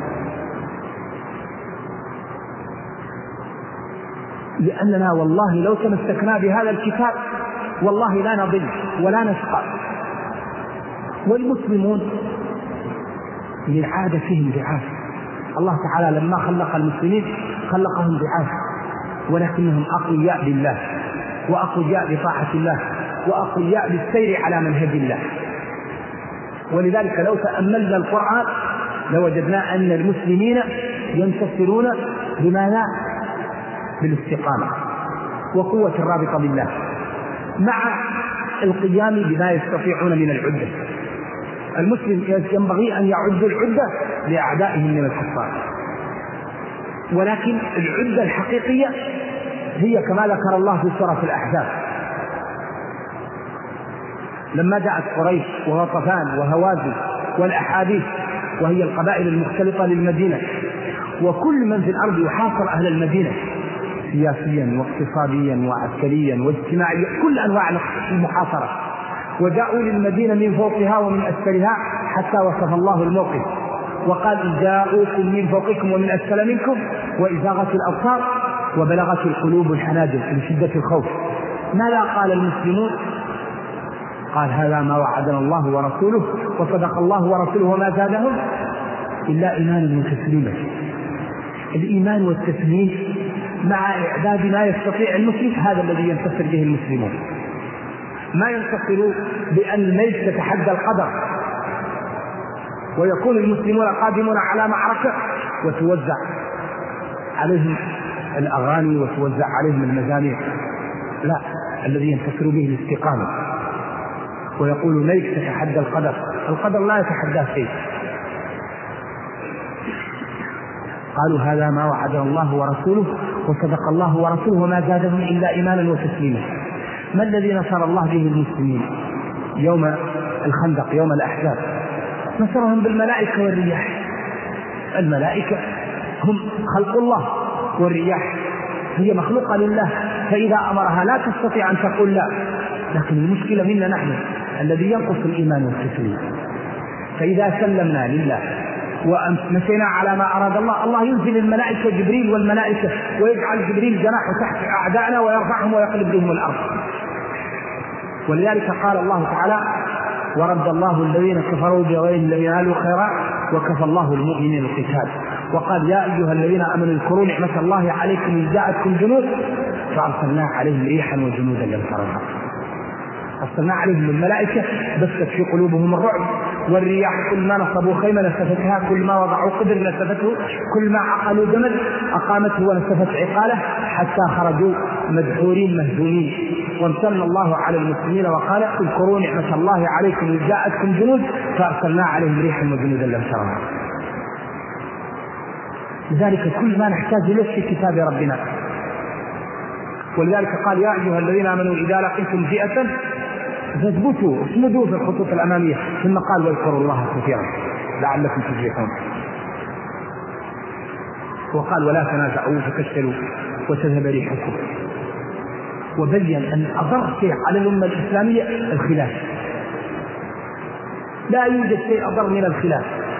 لأننا والله لو تمسكنا بهذا الكتاب والله لا نضل ولا نشقى. والمسلمون من عادتهم ضعاف. الله تعالى لما خلق المسلمين خلقهم ضعاف، ولكنهم أقوياء بالله وأقوياء بطاعة الله وأقوياء بالسير على منهج الله. ولذلك لو تأملنا القرآن لوجدنا أن المسلمين ينتصرون بماذا؟ بالاستقامة وقوة الرابطة بالله، مع القيام بما يستطيعون من العدة. المسلم ينبغي أن يعد العدة لأعدائهم من الكفار، ولكن العدة الحقيقية هي كما ذكر الله في سورة الأحزاب لما جاءت قريش وغطفان وهوازن والأحاديث، وهي القبائل المختلطة للمدينة، وكل من في الأرض يحاصر أهل المدينة سياسيا واقتصاديا وعسكريا واجتماعيا، كل أنواع المحاصرة، وجاءوا للمدينة من فوقها ومن أسفلها حتى وصف الله الموقف وقال إن جاءوكم من فوقكم ومن أسفل منكم وإزاغت الأبصار وبلغت القلوب الحناجر من شدة الخوف. ماذا قال المسلمون؟ قال هذا ما وعدنا الله ورسوله وصدق الله ورسوله وما زادهم إلا إيمانا وتسليما. الإيمان والتسليم مع إعداد ما يستطيع المسلم، هذا الذي ينتصر به المسلمون. ما ينتصروا بأن الميت تتحدى القدر ويكون المسلمون قادمون على معركة وتوزع عليهم الأغاني وتوزع عليهم المزامير، لا، الذي ينتصر به الاستقامة. ويقول الميت تتحدى القدر، القدر لا يتحدى شيء. قالوا هذا ما وعد الله ورسوله وصدق الله ورسوله وما زادهم إلا إيمانا وتسليما. ما الذي نصر الله به المسلمين يوم الخندق يوم الأحزاب؟ نصرهم بالملائكة والرياح. الملائكة هم خلق الله، والرياح هي مخلوقة لله، فإذا أمرها لا تستطيع أن تقول لا. لكن المشكلة منا نحن الذي ينقص الإيمان والتسليم. فإذا سلمنا لله ومشينا على ما أراد الله، الله ينزل الملائكة جبريل والملائكة ويجعل جبريل جناحه تحت أعدائنا ويرفعهم ويقلب بهم الأرض. ولذلك قال الله تعالى ورد الله الذين كفروا بغيرهم لم ينالوا خيرا وكفى الله المؤمنين القتال. وقال يا أيها الذين آمنوا اذكروا نعمة الله عليكم إذ جاءتكم جنود فأرسلنا عليهم ريحا وجنودا لم تروها. أرسلنا عليهم الملائكة بثت في قلوبهم الرعب، والرياح كل ما نصبوا خيمة نسفتها، كل ما وضعوا قدر نسفته، كل ما عقلوا جمل أقامته ونسفت عقاله، حتى خرجوا مدحورين مهزومين. وامتن الله على المسلمين وقال اذكروا نعمة الله عليكم إذ جاءتكم جنود فأرسلنا عليهم ريحا وجنودا لم تروها. لذلك كل ما نحتاج إليه في كتاب ربنا. ولذلك قال يا أيها الذين آمنوا إذا لقيتم فئة فاثبتوا اصمدوا في الخطوط الأمامية، ثم قال واذكروا الله كثيرا لعلكم تفلحون. وقال ولا تنازعوا فتفشلوا وتذهب ريحكم. وبين أن أضر شيء على الأمة الإسلامية الخلاف، لا يوجد شيء أضر من الخلاف.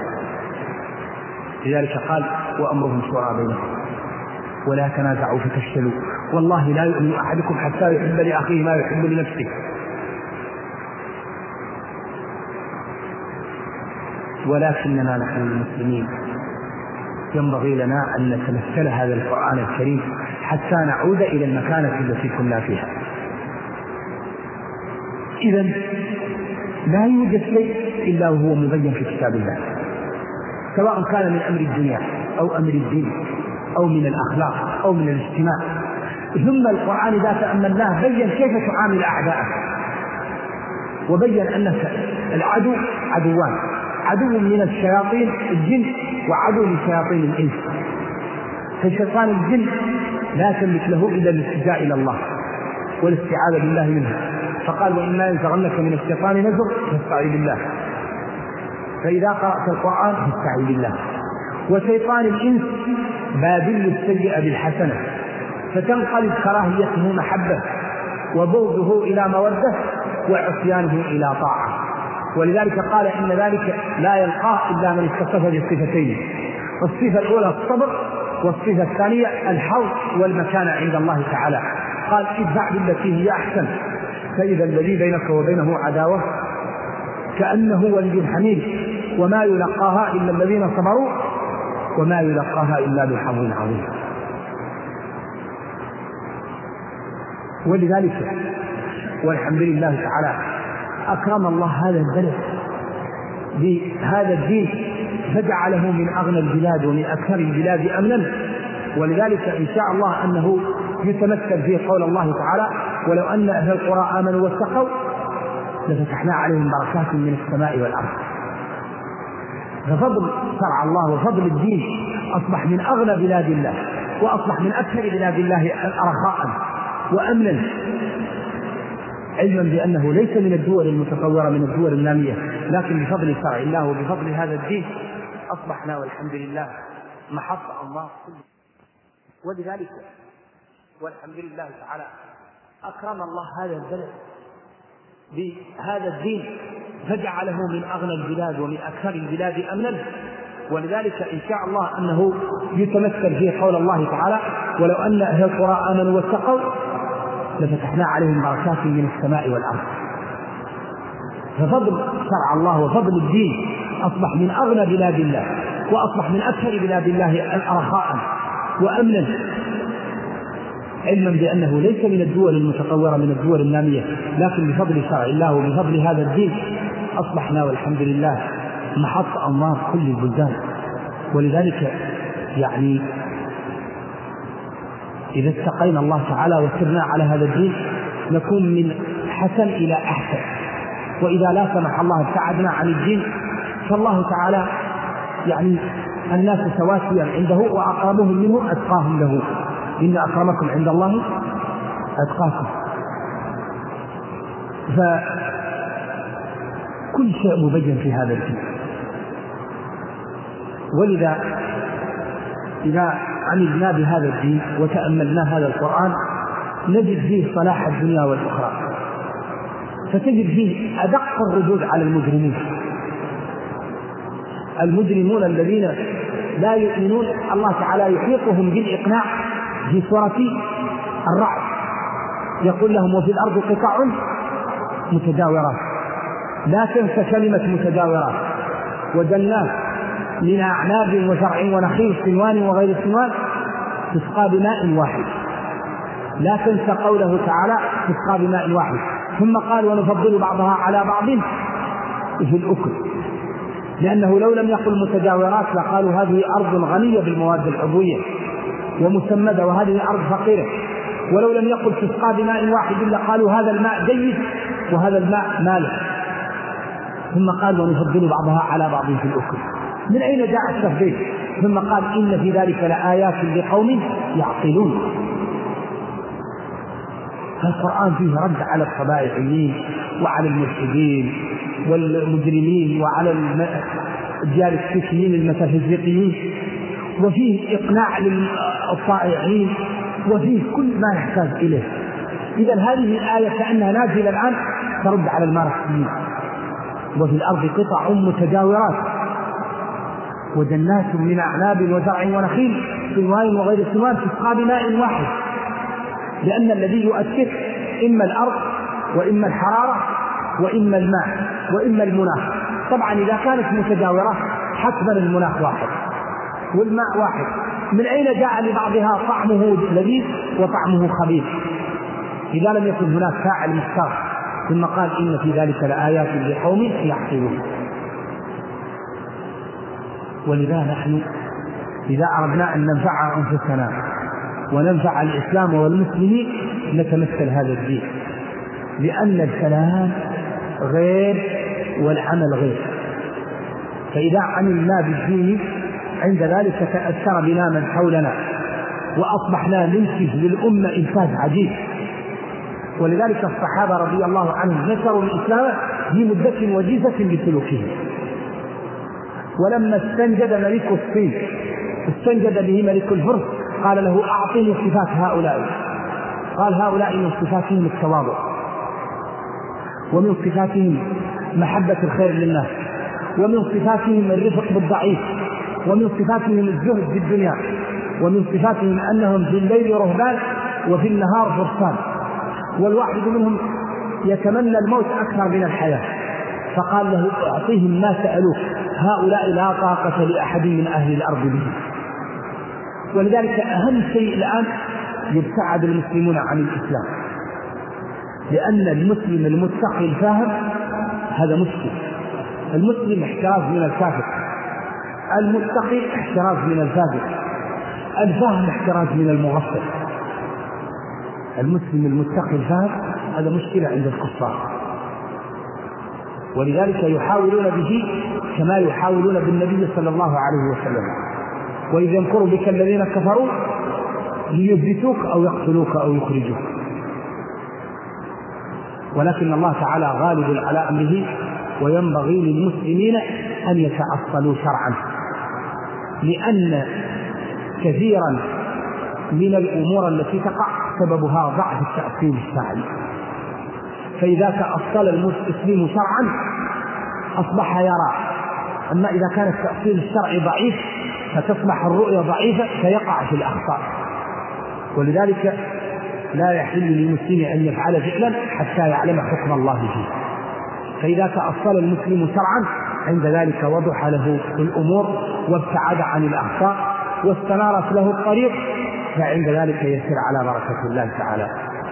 لذلك قال وأمرهم شورى بينهم ولا تنازعوا فتفشلوا والله لا يؤمن أحدكم حتى يحب لأخيه ما يحب لنفسه. ولكننا نحن المسلمين ينبغي لنا أن نتمثل هذا القرآن الكريم حتى نعود إلى المكانة التي كنا فيها. إذن لا يوجد شيء إلا وهو مبين في كتاب الله، سواء كان من أمر الدنيا أو أمر الدين أو من الأخلاق أو من الاجتماع. ثم القرآن إذا تأملناه بين كيف تعامل أعداءك، وبين أنك العدو عدوان، عدو من الشياطين الجن وعدو من شياطين الإنس. فشيطان الجن لا تملك له إلا الالتجاء إلى الله والاستعاذة بالله منه، فقال وإما ينزغنك من الشيطان نزغ فاستعذ بالله. فإذا قرأت القرآن فاستعذ بالله. وشيطان الإنس بادل السيئة بالحسنة فتنقلب كراهيته محبة وبغضه إلى مودة وعصيانه إلى طاعة. ولذلك قال إن ذلك لا يلقاه إلا من اتصف بالصفتين، الصفة الأولى الصبر، والصفة الثانية الحوض والمكانة عند الله تعالى. قال ادفع بالتي هي أحسن فإذا الذي بينك وبينه عداوة كأنه ولي حميم وما يلقاها إلا الذين صبروا وما يلقاها إلا ذو حظ عظيم. ولذلك والحمد لله تعالى أكرم الله هذا البلد بهذا الدين فجعله من أغنى البلاد ومن أكثر البلاد أمنا. ولذلك إن شاء الله أنه يتمثل في قول الله تعالى ولو أن أهل القرى آمنوا واتقوا لفتحنا عليهم بركات من السماء والأرض. ففضل شرع الله وفضل الدين أصبح من أغنى بلاد الله، وأصبح من أكثر بلاد الله رخاء وأمنا، علما بأنه ليس من الدول المتطورة من الدول النامية، لكن بفضل شرع الله وبفضل هذا الدين أصبحنا والحمد لله محط الله كله. ولذلك والحمد لله تعالى أكرم الله هذا البلد بهذا الدين فجعله من أغنى البلاد ومن أكثر البلاد أمنا. ولذلك إن شاء الله أنه يتمثل فيه قول الله تعالى: ولو أن أهل القرى آمنوا واتقوا لفتحنا عليهم بركات من السماء والأرض. ففضل شرع الله وفضل الدين أصبح من أغنى بلاد الله، وأصبح من أكثر بلاد الله رخاء وأمنا، علما بأنه ليس من الدول المتطورة من الدول النامية، لكن بفضل شرع الله وبفضل هذا الدين أصبحنا والحمد لله محط أنظار كل البلدان. ولذلك يعني إذا اتقينا الله تعالى وسرنا على هذا الدين نكون من حسن إلى أحسن، وإذا لا سمح الله ابتعدنا عن الدين فالله تعالى يعني الناس سواسيا عنده، وأقربهم منه أتقاهم له، إن أكرمكم عند الله أتقاكم. فكل شيء مبين في هذا الدين. ولذا إذا عملنا بهذا الدين وتأملنا هذا القرآن نجد فيه صلاح الدنيا والأخرى، فتجد فيه أدق الردود على المجرمين المجرمون الذين لا يؤمنون. الله تعالى يحيطهم بالإقناع في سورة الرعد، يقول لهم: وفي الأرض قطع متجاورات، لا تنسى كلمة متجاورات، وجنات من أعناب وزرع ونخيل صنوان وغير صنوان تسقى بماء واحد. لا تنسى قوله تعالى: تسقى بماء واحد. ثم قال: ونفضل بعضها على بعض في الأكل، لأنه لو لم يقل متجاورات لقالوا هذه أرض غنية بالمواد العضوية ومسمدة، وهذه أرض فقيرة. ولو لم يقل تسقى بماء واحد لقالوا هذا الماء جيد وهذا الماء مالح. ثم قال: ونفضل بعضها على بعض في الأكل. من أين جاء التفضيل؟ ثم قال: إن في ذلك لآيات لقوم يعقلون. فالقرآن فيه رد على الطبائعيين وعلى الملحدين والمجرمين وعلى الديالكتيكيين الميتافيزيقيين، وفيه إقناع للطائعين، وفيه كل ما يحتاج إليه. إذا هذه الآية كأنها نازلة الآن ترد على الماركسيين. وفي الأرض قطع متجاورات وجنات من أعناب وزرع ونخيل صنوان وغير صنوان تسقى بماء واحد، لأن الذي يؤثر إما الأرض وإما الحرارة وإما الماء وإما المناخ. طبعا إذا كانت متجاورة حتما المناخ واحد والماء واحد. من أين جاء لبعضها طعمه لذيذ وطعمه خبيث إذا لم يكن هناك فاعل مشترك؟ ثم قال: إن في ذلك لآيات لقوم يعقلون. ولذا نحن إذا أردنا أن ننفع أنفسنا وننفع الإسلام والمسلمين نتمثل هذا الدين، لأن الكلام غير والعمل غير. فإذا عملنا بالدين عند ذلك تأثر بنا من حولنا، وأصبحنا ننتج للأمة إنتاج عجيب. ولذلك الصحابة رضي الله عنهم نشروا الإسلام في مدة وجيزة بسلوكهم. ولما استنجد ملك الصين استنجد به ملك الفرس قال له: أعطني صفات هؤلاء. قال: هؤلاء من صفاتهم التواضع، ومن صفاتهم محبة الخير للناس، ومن صفاتهم الرفق بالضعيف، ومن صفاتهم الزهد في الدنيا، ومن صفاتهم أنهم في الليل رهبان وفي النهار فرسان، والواحد منهم يتمنى الموت أكثر من الحياة. فقال له: أعطيهم ما سألوك، هؤلاء لا طاقة لأحد من أهل الأرض به. ولذلك أهم شيء الآن يبتعد المسلمون عن الإسلام، لأن المسلم المتقي الفاهم هذا مسلم. المسلم احتراز من الكافر، المتقي احتراز من الفاجر، الفاهم احتراز من المغفل. المسلم المتقي الفاهم هذا مشكلة عند الكفار. ولذلك يحاولون به كما يحاولون بالنبي صلى الله عليه وسلم. وإذ يمكر بك الذين كفروا ليثبتوك أو يقتلوك أو يخرجوك. ولكن الله تعالى غالب على أمره، وينبغي للمسلمين أن يتأصلوا شرعا، لأن كثيرا من الأمور التي تقع سببها ضعف التأصيل الشرعي. فإذا تأصل المسلم شرعا أصبح يرى، أما إذا كان التأصيل الشرعي ضعيف فتصبح الرؤية ضعيفة فيقع في الأخطاء. ولذلك لا يحل للمسلم أن يفعل فعلا حتى يعلم حكم الله فيه. فإذا تأصل المسلم شرعا عند ذلك وضح له الأمور وابتعد عن الأخطاء واستنارت له الطريق، فعند ذلك يسير على بركة الله تعالى.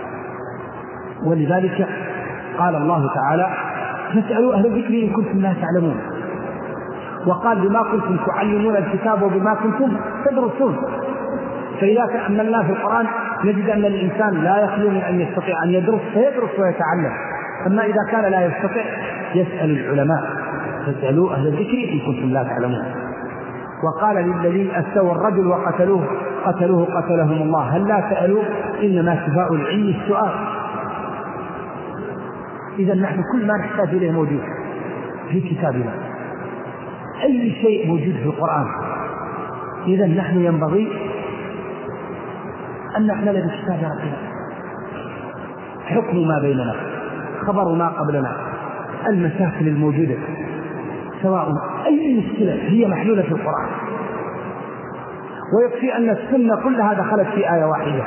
ولذلك قال الله تعالى: فاسألوا أهل الذكر إن كنتم لا تعلمون. وقال: بما كنتم تعلمون الكتاب وبما كنتم تدرسون. فإذا تأملنا في القرآن نجد أن الإنسان لا يخلو من أن يستطيع أن يدرس فيدرس ويتعلم، أما إذا كان لا يستطيع يسأل العلماء: فاسألوا أهل الذكر إن كنتم لا تعلمون. وقال للذين أفتوا الرجل وقتلوه قتلوه قتلهم الله هل لا سألوا إنما شفاء العلم السؤال. إذا نحن كل ما نحتاج إليه موجود في كتابنا، أي شيء موجود في القرآن. إذا نحن ينبغي أن نعمل بكتاب ربنا، حكم ما بيننا، خبر ما قبلنا، المشاكل الموجودة، سواء أي مشكلة هي محلولة في القرآن. ويكفي أن السنة كلها دخلت في آية واحدة.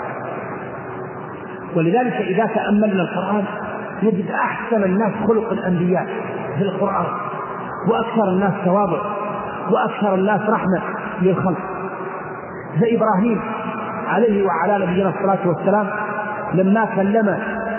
ولذلك إذا تأملنا القرآن نجد أحسن الناس خلق الأنبياء في القرآن، وأكثر الناس تواضع، وأكثر الناس رحمة للخلق. فإبراهيم عليه وعلى نبينا الصلاة والسلام لما كلم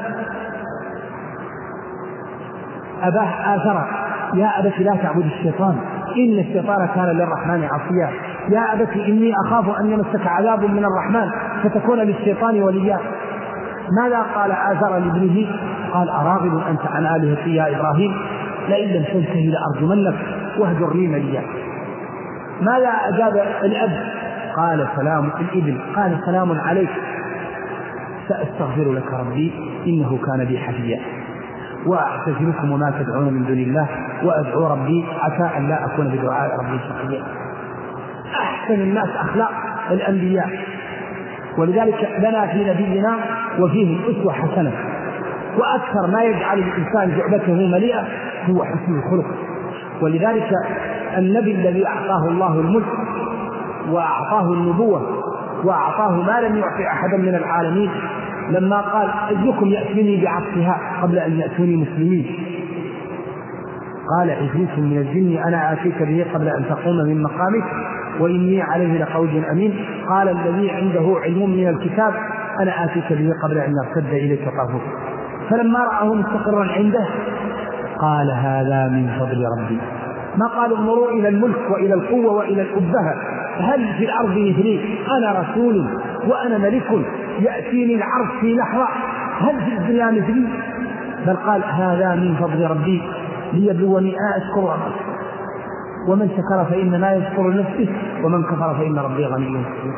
أباه آزر: يا أبت لا تعبد الشيطان إن الشيطان كان للرحمن عصيا، يا أبت إني أخاف أن يمسك عذاب من الرحمن فتكون للشيطان وليا. ماذا قال آزر لابنه؟ قال: أراغب أنت عن آلهتي يا إبراهيم؟ لئن لم تنتهي لأرجمنك واهجرني مليا. ماذا أجاب الأب؟ قال: سلام الابن قال: سلام عليك سأستغفر لك ربي إنه كان بي حفيا، وأعتزلكم وما تدعون من دون الله وأدعو ربي عسى أن لا أكون بدعاء ربي شقيا. أحسن الناس أخلاق الأنبياء. ولذلك لنا في نبينا وفيه أسوة حسنة. وأكثر ما يجعل الإنسان جعبته مليئة هو حسن الخلق. ولذلك النبي الذي أعطاه الله الملك وأعطاه النبوة وأعطاه ما لم يعطي أحدا من العالمين، لما قال: أيكم يأتيني بعطفها قبل أن يأتوني مسلمين؟ قال: عفريت من الجن أنا آتيك به قبل أن تقوم من مقامك وإني عليه لقوي أمين. قال: الذي عنده علم من الكتاب أنا آتيك به قبل أن يرتد إليك طرفك. فلما رآه مستقرا عنده قال: هذا من فضل ربي. ما قال: انظروا إلى الملك وإلى القوة وإلى الأبهة، هل في الأرض مثلي؟ أنا رسول وأنا ملك يأتيني العرش في لحظة، هل في الدنيا مثلي؟ بل قال: هذا من فضل ربي ليبلوني أشكر ربي، ومن شكر فإنما يشكر نفسه ومن كفر فإن ربي غني حميد.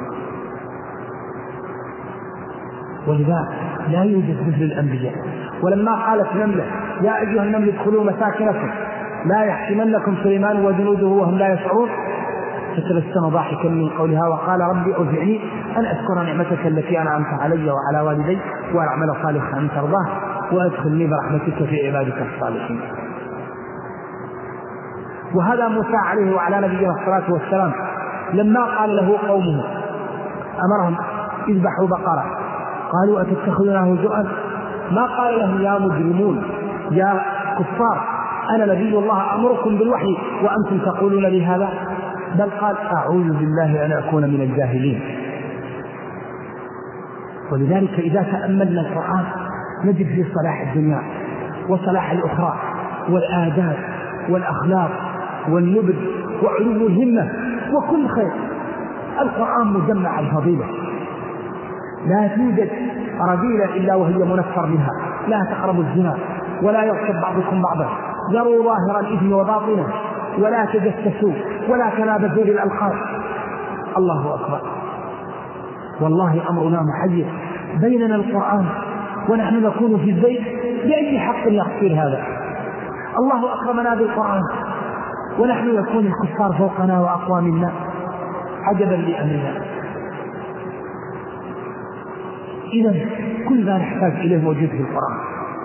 ولذا لا يوجد مثل الأنبياء. ولما قالت نملة: يا أيها النمل ادخلوا مساكنكم لا يحكمنكم سليمان وجنوده وهم لا يشعرون، فتبسم ضاحكا من قولها وقال: ربي أوزعني أن أشكر نعمتك التي أنعمت علي وعلى والدي وأعمل صالحا ترضاه وأدخلني برحمتك في عبادك الصالحين. وهذا موسى عليه وعلى نبينا الصلاة والسلام لما قال له قومه أمرهم: اذبحوا بقرة. قالوا: أتتخذنا هزؤا؟ ما قال لهم: يا مجرمون يا كفار أنا نبي الله أمركم بالوحي وأنتم تقولون لي هذا؟ بل قال: أعوذ بالله أن أكون من الجاهلين. ولذلك إذا تأملنا القرآن نجد فيه صلاح الدنيا وصلاح الأخرى والآداب والأخلاق والنبذ وعلو الهمة وكل خير. القرآن مجمع الفضيلة، لا توجد رذيلة إلا وهي منفر بها. لا تقربوا الزنا ولا يغتب بعضكم بعضا ذروا ظاهر الإثم وباطنه ولا تجسسوا ولا تنابزوا بالألقاب. الله أكبر. والله أمرنا محير، بيننا القرآن ونحن نكون في البيت، بأي حق يغفر هذا؟ الله أكرمنا بالقرآن ونحن يكون الكفار فوقنا وأقوى منا. عجبا لأمرنا. إذن كل ما نحتاج إليه موجود في القرآن،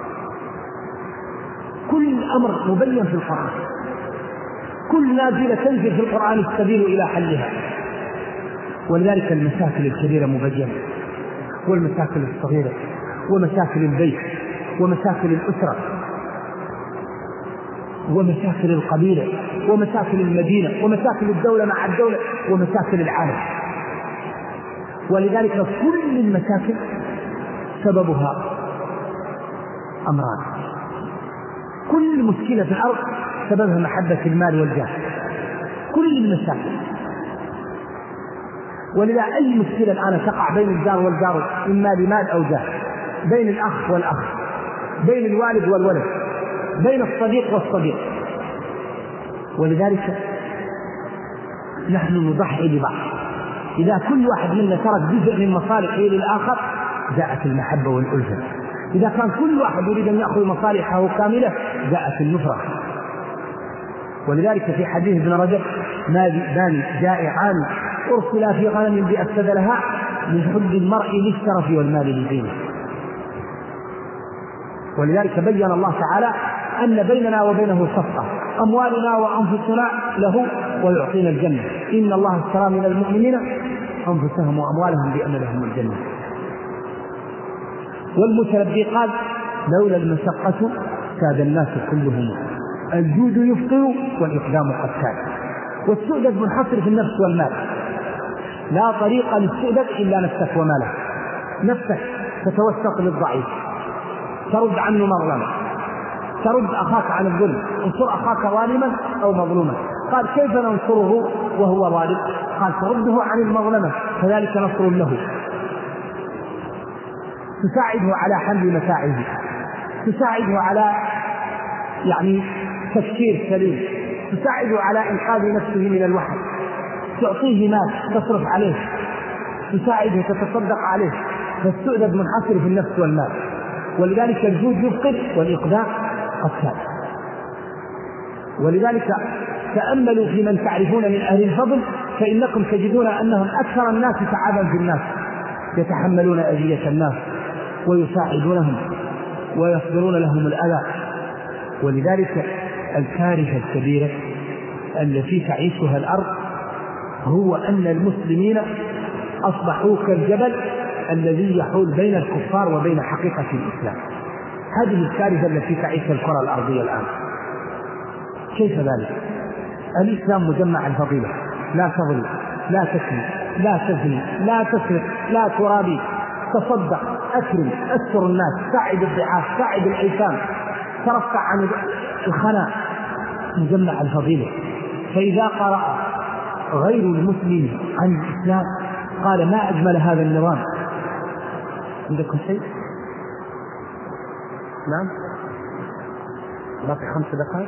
كل أمر مبين في القرآن، كل نازلة تنزل في القرآن السبيل إلى حلها. ولذلك المشاكل الكبيرة مبينة، والمشاكل الصغيرة، ومشاكل البيت، ومشاكل الأسرة، ومشاكل القبيلة، ومشاكل المدينة، ومشاكل الدولة مع الدولة، ومشاكل العالم. ولذلك كل المشاكل سببها أمران. كل مشكلة في الأرض سببها محبة المال والجاه، كل المشاكل. ولذا أي مشكلة الآن تقع بين الجار والجار، إما لمال أو جاه، بين الأخ والأخ، بين الوالد والولد، بين الصديق والصديق. ولذلك نحن نضحي ببعض. إذا كل واحد منا ترك جزء من مصالحه للآخر جاءت المحبة والألفة. إذا كان كل واحد يريد أن يأخذ مصالحه كاملة جاءت النفرة. ولذلك في حديث ابن رجب: ما ذئبان جائعان أرسلا في غنم بأفسد لها من حب المرء للشرف والمال لدينه. ولذلك بين الله تعالى أن بيننا وبينه صفقة، أموالنا وأنفسنا له ويعطينا الجنة. إن الله اشترى من المؤمنين أنفسهم وأموالهم بأن لهم الجنة. والمتنبي قال: لولا المشقة ساد الناس كلهم، الجود يفطر والإقدام قتال. والسؤدد منحصر في النفس والمال، لا طريق للسؤدد إلا نفسك ومالك. نفسك تتوسط للضعيف، ترد عنه مظلمة، ترد أخاك عن الظلم، انصر أخاك ظالما أو مظلوما. قال: كيف ننصره وهو ظالم؟ قال: ترده عن المظلمة، فذلك نصر له. تساعده على حل متاعبه، تساعده على يعني تفكير سليم، تساعده على إنقاذ نفسه من الوحل، تعطيه مال تصرف عليه، تساعده تتصدق عليه. فالسؤدد منحصر في النفس والمال. ولذلك الجود يفقد والإقدام قتال. ولذلك تأملوا في من تعرفون من أهل الفضل، فإنكم تجدون أنهم أكثر الناس تعبا في الناس، يتحملون أذية الناس ويساعدونهم ويصبرون لهم الأذى. ولذلك الكارثة الكبيرة التي تعيشها الأرض هو أن المسلمين أصبحوا كالجبل الذي يحول بين الكفار وبين حقيقة الإسلام. هذه الكارثة التي تعيشها الكرة الأرضية الآن. كيف ذلك؟ الإسلام مجمع الفضيلة: لا تظلم، لا تكذب، لا تزني، لا تسرق، لا ترابي، تصدق، أكرم، أستر الناس، ساعد الضعاف، ساعد الأيتام، ترفع عن الخنا. مجمع الفضيلة. فإذا قرأ غير المسلم عن الإسلام قال: ما أجمل هذا النظام. عندكم شيء؟ نعم، باقي خمس دقائق.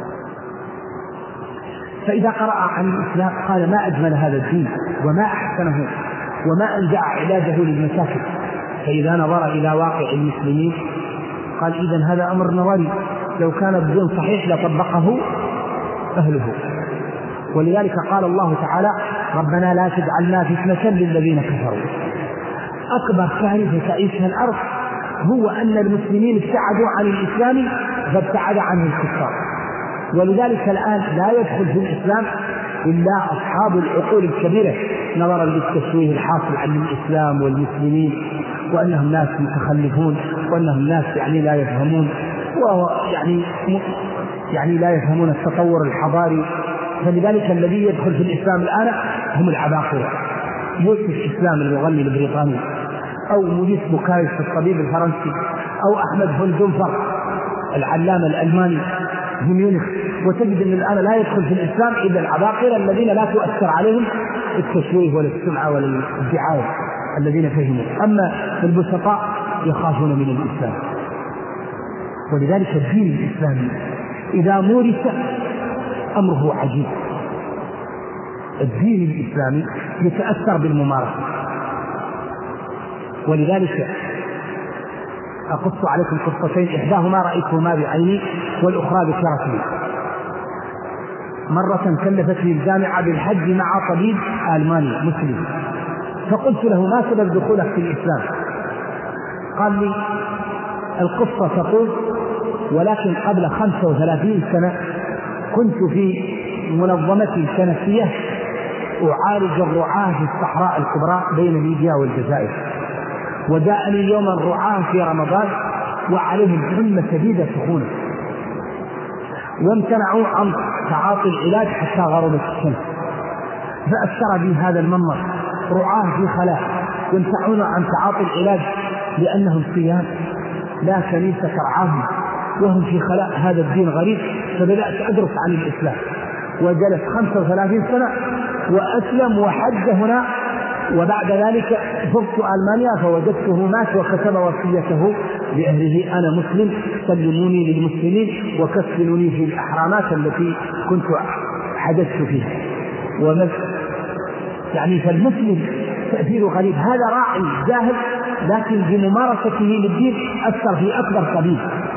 فإذا قرأ عن الإسلام قال: ما أجمل هذا الدين وما أحسنه وما أنجع علاجه للمشاكل. فإذا نظر إلى واقع المسلمين قال: إذن هذا أمر نظري، لو كان الدين صحيح لطبقه أهله. ولذلك قال الله تعالى: ربنا لا تجعلنا فتنة للذين كفروا. أكبر كارثة تعيشها الأرض هو أن المسلمين ابتعدوا عن الإسلام فابتعد عنه الكفار. ولذلك الآن لا يدخل في الإسلام إلا أصحاب العقول الكبيرة، نظرا للتشويه الحاصل عن الإسلام والمسلمين، وأنهم ناس متخلفون، وأنهم ناس يعني لا يفهمون، ويعني يعني لا يفهمون التطور الحضاري. فلذلك الذي يدخل في الإسلام الآن هم العباقرة. يوسف الإسلام المغني البريطاني، أو موريس بوكايس الطبيب الفرنسي، أو أحمد فون دونفر العلامة الألماني في ميونخ. وتجد أن الآن لا يدخل في الإسلام إلا العباقرة الذين لا تؤثر عليهم التشويه ولا السمعة ولا الدعاية، الذين فهموا. أما البسطاء يخافون من الإسلام. ولذلك الدين الإسلامي إذا مورس أمره عجيب. الدين الإسلامي يتأثر بالممارسة، ولذلك أقص عليكم قصتين إحداهما رأيتهما بعيني والأخرى ذكرت لي. مرة كلفتني الجامعة بالحج مع طبيب ألماني مسلم، فقلت له ما سبب دخولك في الإسلام؟ قال لي القصة تقول ولكن قبل خمسة وثلاثين سنة كنت في منظمة كنسية أعالج الرعاة في الصحراء الكبرى بين ليبيا والجزائر، وجاءني يوما رعاة في رمضان وعليهم حمى شديدة سخونة، وامتنعوا عن تعاطي العلاج حتى غربت الشمس، فأثر بي هذا المنظر، رعاة في خلاء يمتنعون عن تعاطي العلاج لأنهم صيام لا كنيسة ترعاهم وهم في خلاء. هذا الدين غريب، فبدأت أدرس عن الإسلام، وجلس خمسة وثلاثين سنة وأسلم وحج هنا. وبعد ذلك زرت ألمانيا فوجدته مات وكتب وصيته لأهله أنا مسلم سلموني للمسلمين وكفنوني في الأحرامات التي كنت حدثت فيها. ومثل يعني فالمسلم تأثير غريب، هذا راعي جاهل لكن بممارسته للدين أثر في أكبر طبيب.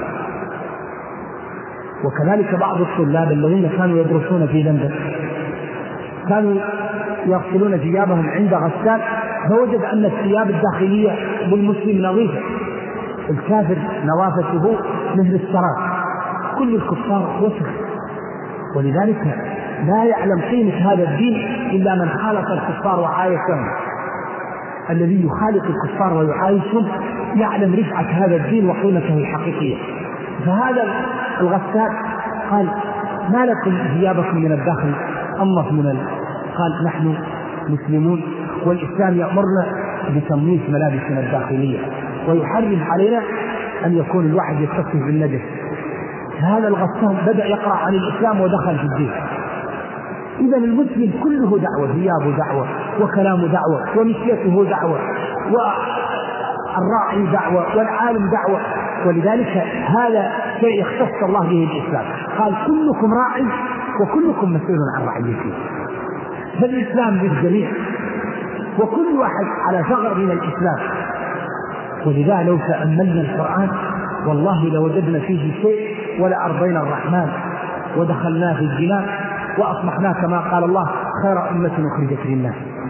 وكذلك بعض الطلاب الذين كانوا يدرسون في لندن كانوا يغسلون ثيابهم عند غسال، فوجد أن الثياب الداخلية بالمسلم نظيفة، الكافر نظافته مثل السراب، كل الكفار وسخ. ولذلك لا يعلم قيمة هذا الدين إلا من خالط الكفار وعايشهم. الذي يخالط الكفار ويعايشهم يعلم رفعة هذا الدين وقيمته الحقيقية. فهذا الغسال قال ما لكم ثيابكم من الداخل أنظف من ال... قال نحن مسلمون والإسلام يأمرنا بتنظيف ملابسنا الداخلية ويحرم علينا أن يكون الواحد يتصف بالنجس. هذا الغسال بدأ يقرأ عن الإسلام ودخل في الدين. إذا المسلم كله دعوة، ثيابه دعوة، وكلامه دعوة، ومشيته دعوة، والراعي دعوة، والعالم دعوة. ولذلك هذا شيء اختص الله به الإسلام، قال كلكم راعي وكلكم مسؤول عن رعيته. فالإسلام للجميع وكل واحد على ثغر من الإسلام. ولذا لو تأملنا القرآن والله لوجدنا فيه شيء ولا أرضينا الرحمن ودخلنا في الجنان وأصبحنا كما قال الله خير أمة أخرجت للناس.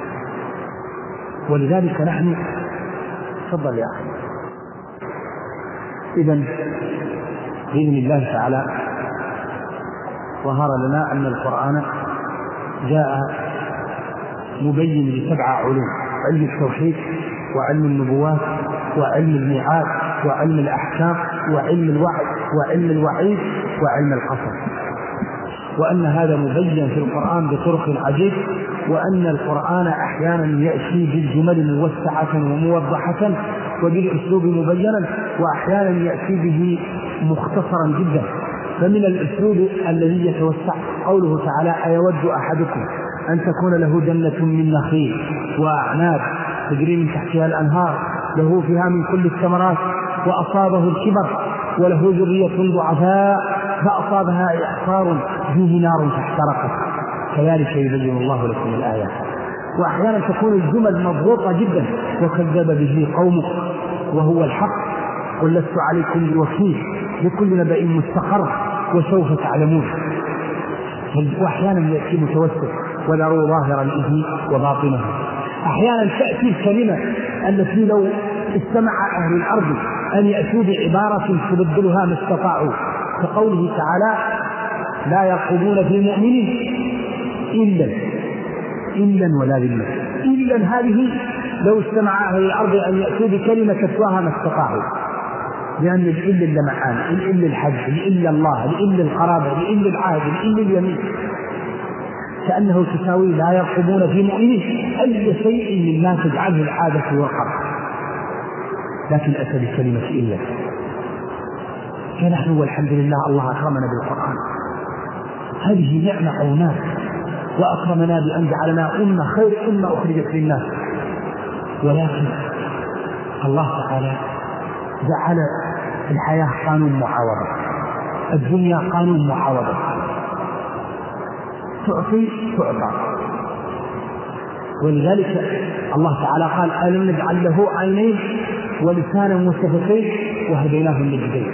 ولذلك نحن تفضل يا أخي. إذن بإذن الله تعالى ظهر لنا أن القرآن جاء مبين لسبع علوم: علم التوحيد، وعلم النبوات، وعلم الميعاد، وعلم الأحكام، وعلم الوعد، وعلم الوعيد، وعلم القصص. وأن هذا مبين في القرآن بطرق عجيب، وأن القرآن أحيانا يأتي بالجمل موسعة وموضحة وبالأسلوب مبينا، وأحيانا يأتي به مختصرا جدا. فمن الأسلوب الذي يتوسع قوله تعالى: أيود أحدكم أن تكون له جنة من نخيل وأعناب تجري من تحتها الأنهار له فيها من كل الثمرات وأصابه الكبر وله ذرية ضعفاء فأصابها إعصار فيه نار فاحترقت كذلك يبين الله لكم الآيات. وأحيانا تكون الجمل مضغوطة جدا: وكذب به قومك وهو الحق قل لست عليكم بوكيل لكل نبأ مستقر وسوف تعلمون. وأحيانا يأتي متوسط: وذروا ظاهر الإثم وباطنه. أحيانا تأتي الكلمة التي لو استمع أهل الأرض أن يأتوا بعبارة تبدلها ما استطاعوا، كقوله تعالى: لا يرقبون في مؤمن إلا إلا ولا ذمة. إلا هذه لو استمع أهل الأرض أن يأتوا بكلمة تسواها ما استطاعوا، لأن الإلا اللمعان، الإلا الحج، الإلا الله، الإلا القرابة، الإلا العهد، الإلا اليمين، كأنه تساوي لا يرقبون في مؤمن أي شيء مما تجعله العادة والقرب. لكن أتى بكلمة إلا. فنحن والحمد لله الله أكرمنا بالقرآن، هذه نعمة عظيمة، وأكرمنا بأن جعلنا أمة خير أمة أخرجت للناس. ولكن الله تعالى جعل الحياة قانون معاوضة. الدنيا قانون معاوضة، تعطي تعطى. ولذلك الله تعالى قال ألم نجعل له عينين ولسانا وشفتين وهديناه النجدين.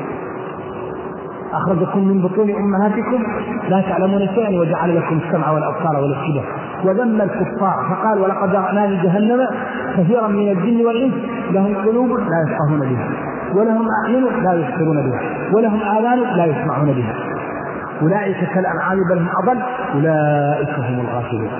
أخرجكم من بطون أمهاتكم لا تعلمون شيئا وجعل لكم السمع والأبصار والأفئدة. وذم الكفار فقال ولقد ذرأنا لجهنم كثيرا من الجن والإنس لهم قلوب لا يفقهون بها ولهم أعين لا يبصرون بها ولهم آذان لا يسمعون بها أولئك كالأنعام بل هم أضل أولئك هم الغافلون.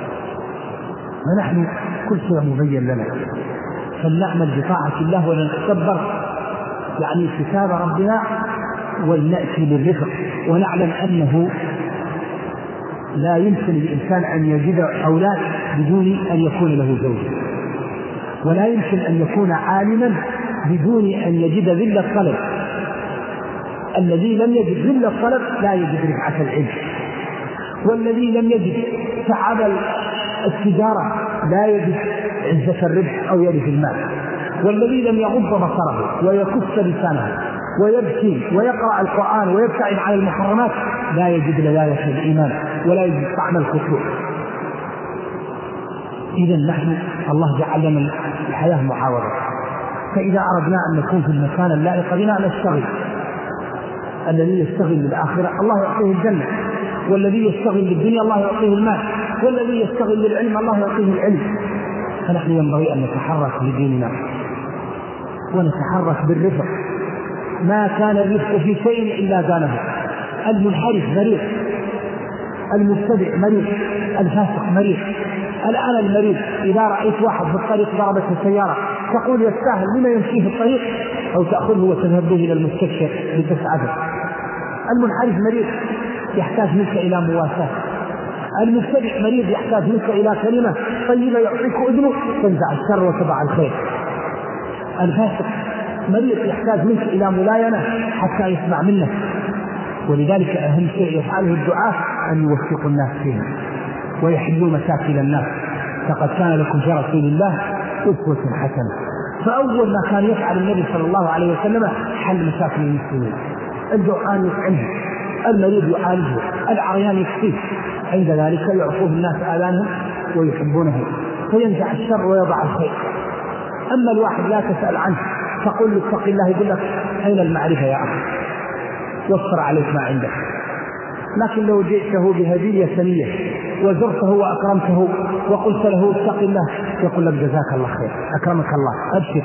ونحن كل شيء مبين لنا، فلنعمل بطاعة الله ولنتكبر يعني كتاب ربنا ولنأتي بالرفق، ونعلم أنه لا يمكن للإنسان أن يجد أولاد بدون أن يكون له زوج، ولا يمكن أن يكون عالما بدون أن يجد ذل الطلب. الذي لم يجد ذل الطلب لا يجد رفعة العلم، والذي لم يجد تعب التجارة لا يجد عزة الربح أو يرث المال، والذي لم يغض بصره ويكف لسانه ويبكي ويقرأ القرآن ويبتعد عن المحرمات لا يجد لذلك الإيمان ولا يجد طعم الخشوع. إذا نحن الله جعل لنا الحياة معاوضة، فإذا أردنا أن نكون في المكان اللائق بنا نشتغل. الذي يشتغل للآخرة الله يعطيه الجنة، والذي يشتغل للدنيا الله يعطيه المال، والذي يشتغل للعلم الله يعطيه العلم. فنحن ينبغي أن نتحرك لديننا ونتحرك بالرفق. ما كان الرفق في شيء إلا زانه. المنحرف مريض، المبتدع مريض، الفاسق مريض. الآن المريض إذا رأيت واحد في الطريق ضربته السيارة تقول يستاهل لما يمشي في الطريق، أو تأخذه وتذهب به إلى المستشفى لتسعده. المنحرف مريض يحتاج منك إلى مواساة، المبتدع مريض يحتاج منك إلى كلمة طيبة يعطيك أذنه تنزع الشر وتبع الخير. الفاسق مريض يحتاج منك إلى ملاينة حتى يسمع منك. ولذلك أهم شيء يفعله الدعاة أن يوفقوا الناس فيها ويحلوا مشاكل الناس. فقد كان لكم في رسول الله أسوة حسنة. فأول ما كان يفعل النبي صلى الله عليه وسلم حل مشاكل المسلمين. الجوعان يطعمه، المريض يعالجه، العريان يكفيه. عند ذلك يعطوه الناس آذانهم ويحبونه فينزع الشر ويضع الخير. أما الواحد لا تسأل عنه تقول له اتق الله يقول لك أين المعرفة يا أخي، وفر عليك ما عندك. لكن لو جئته بهدية سنية وزرته وأكرمته وقلت له اتق الله يقول لك جزاك الله خير أكرمك الله أبشر.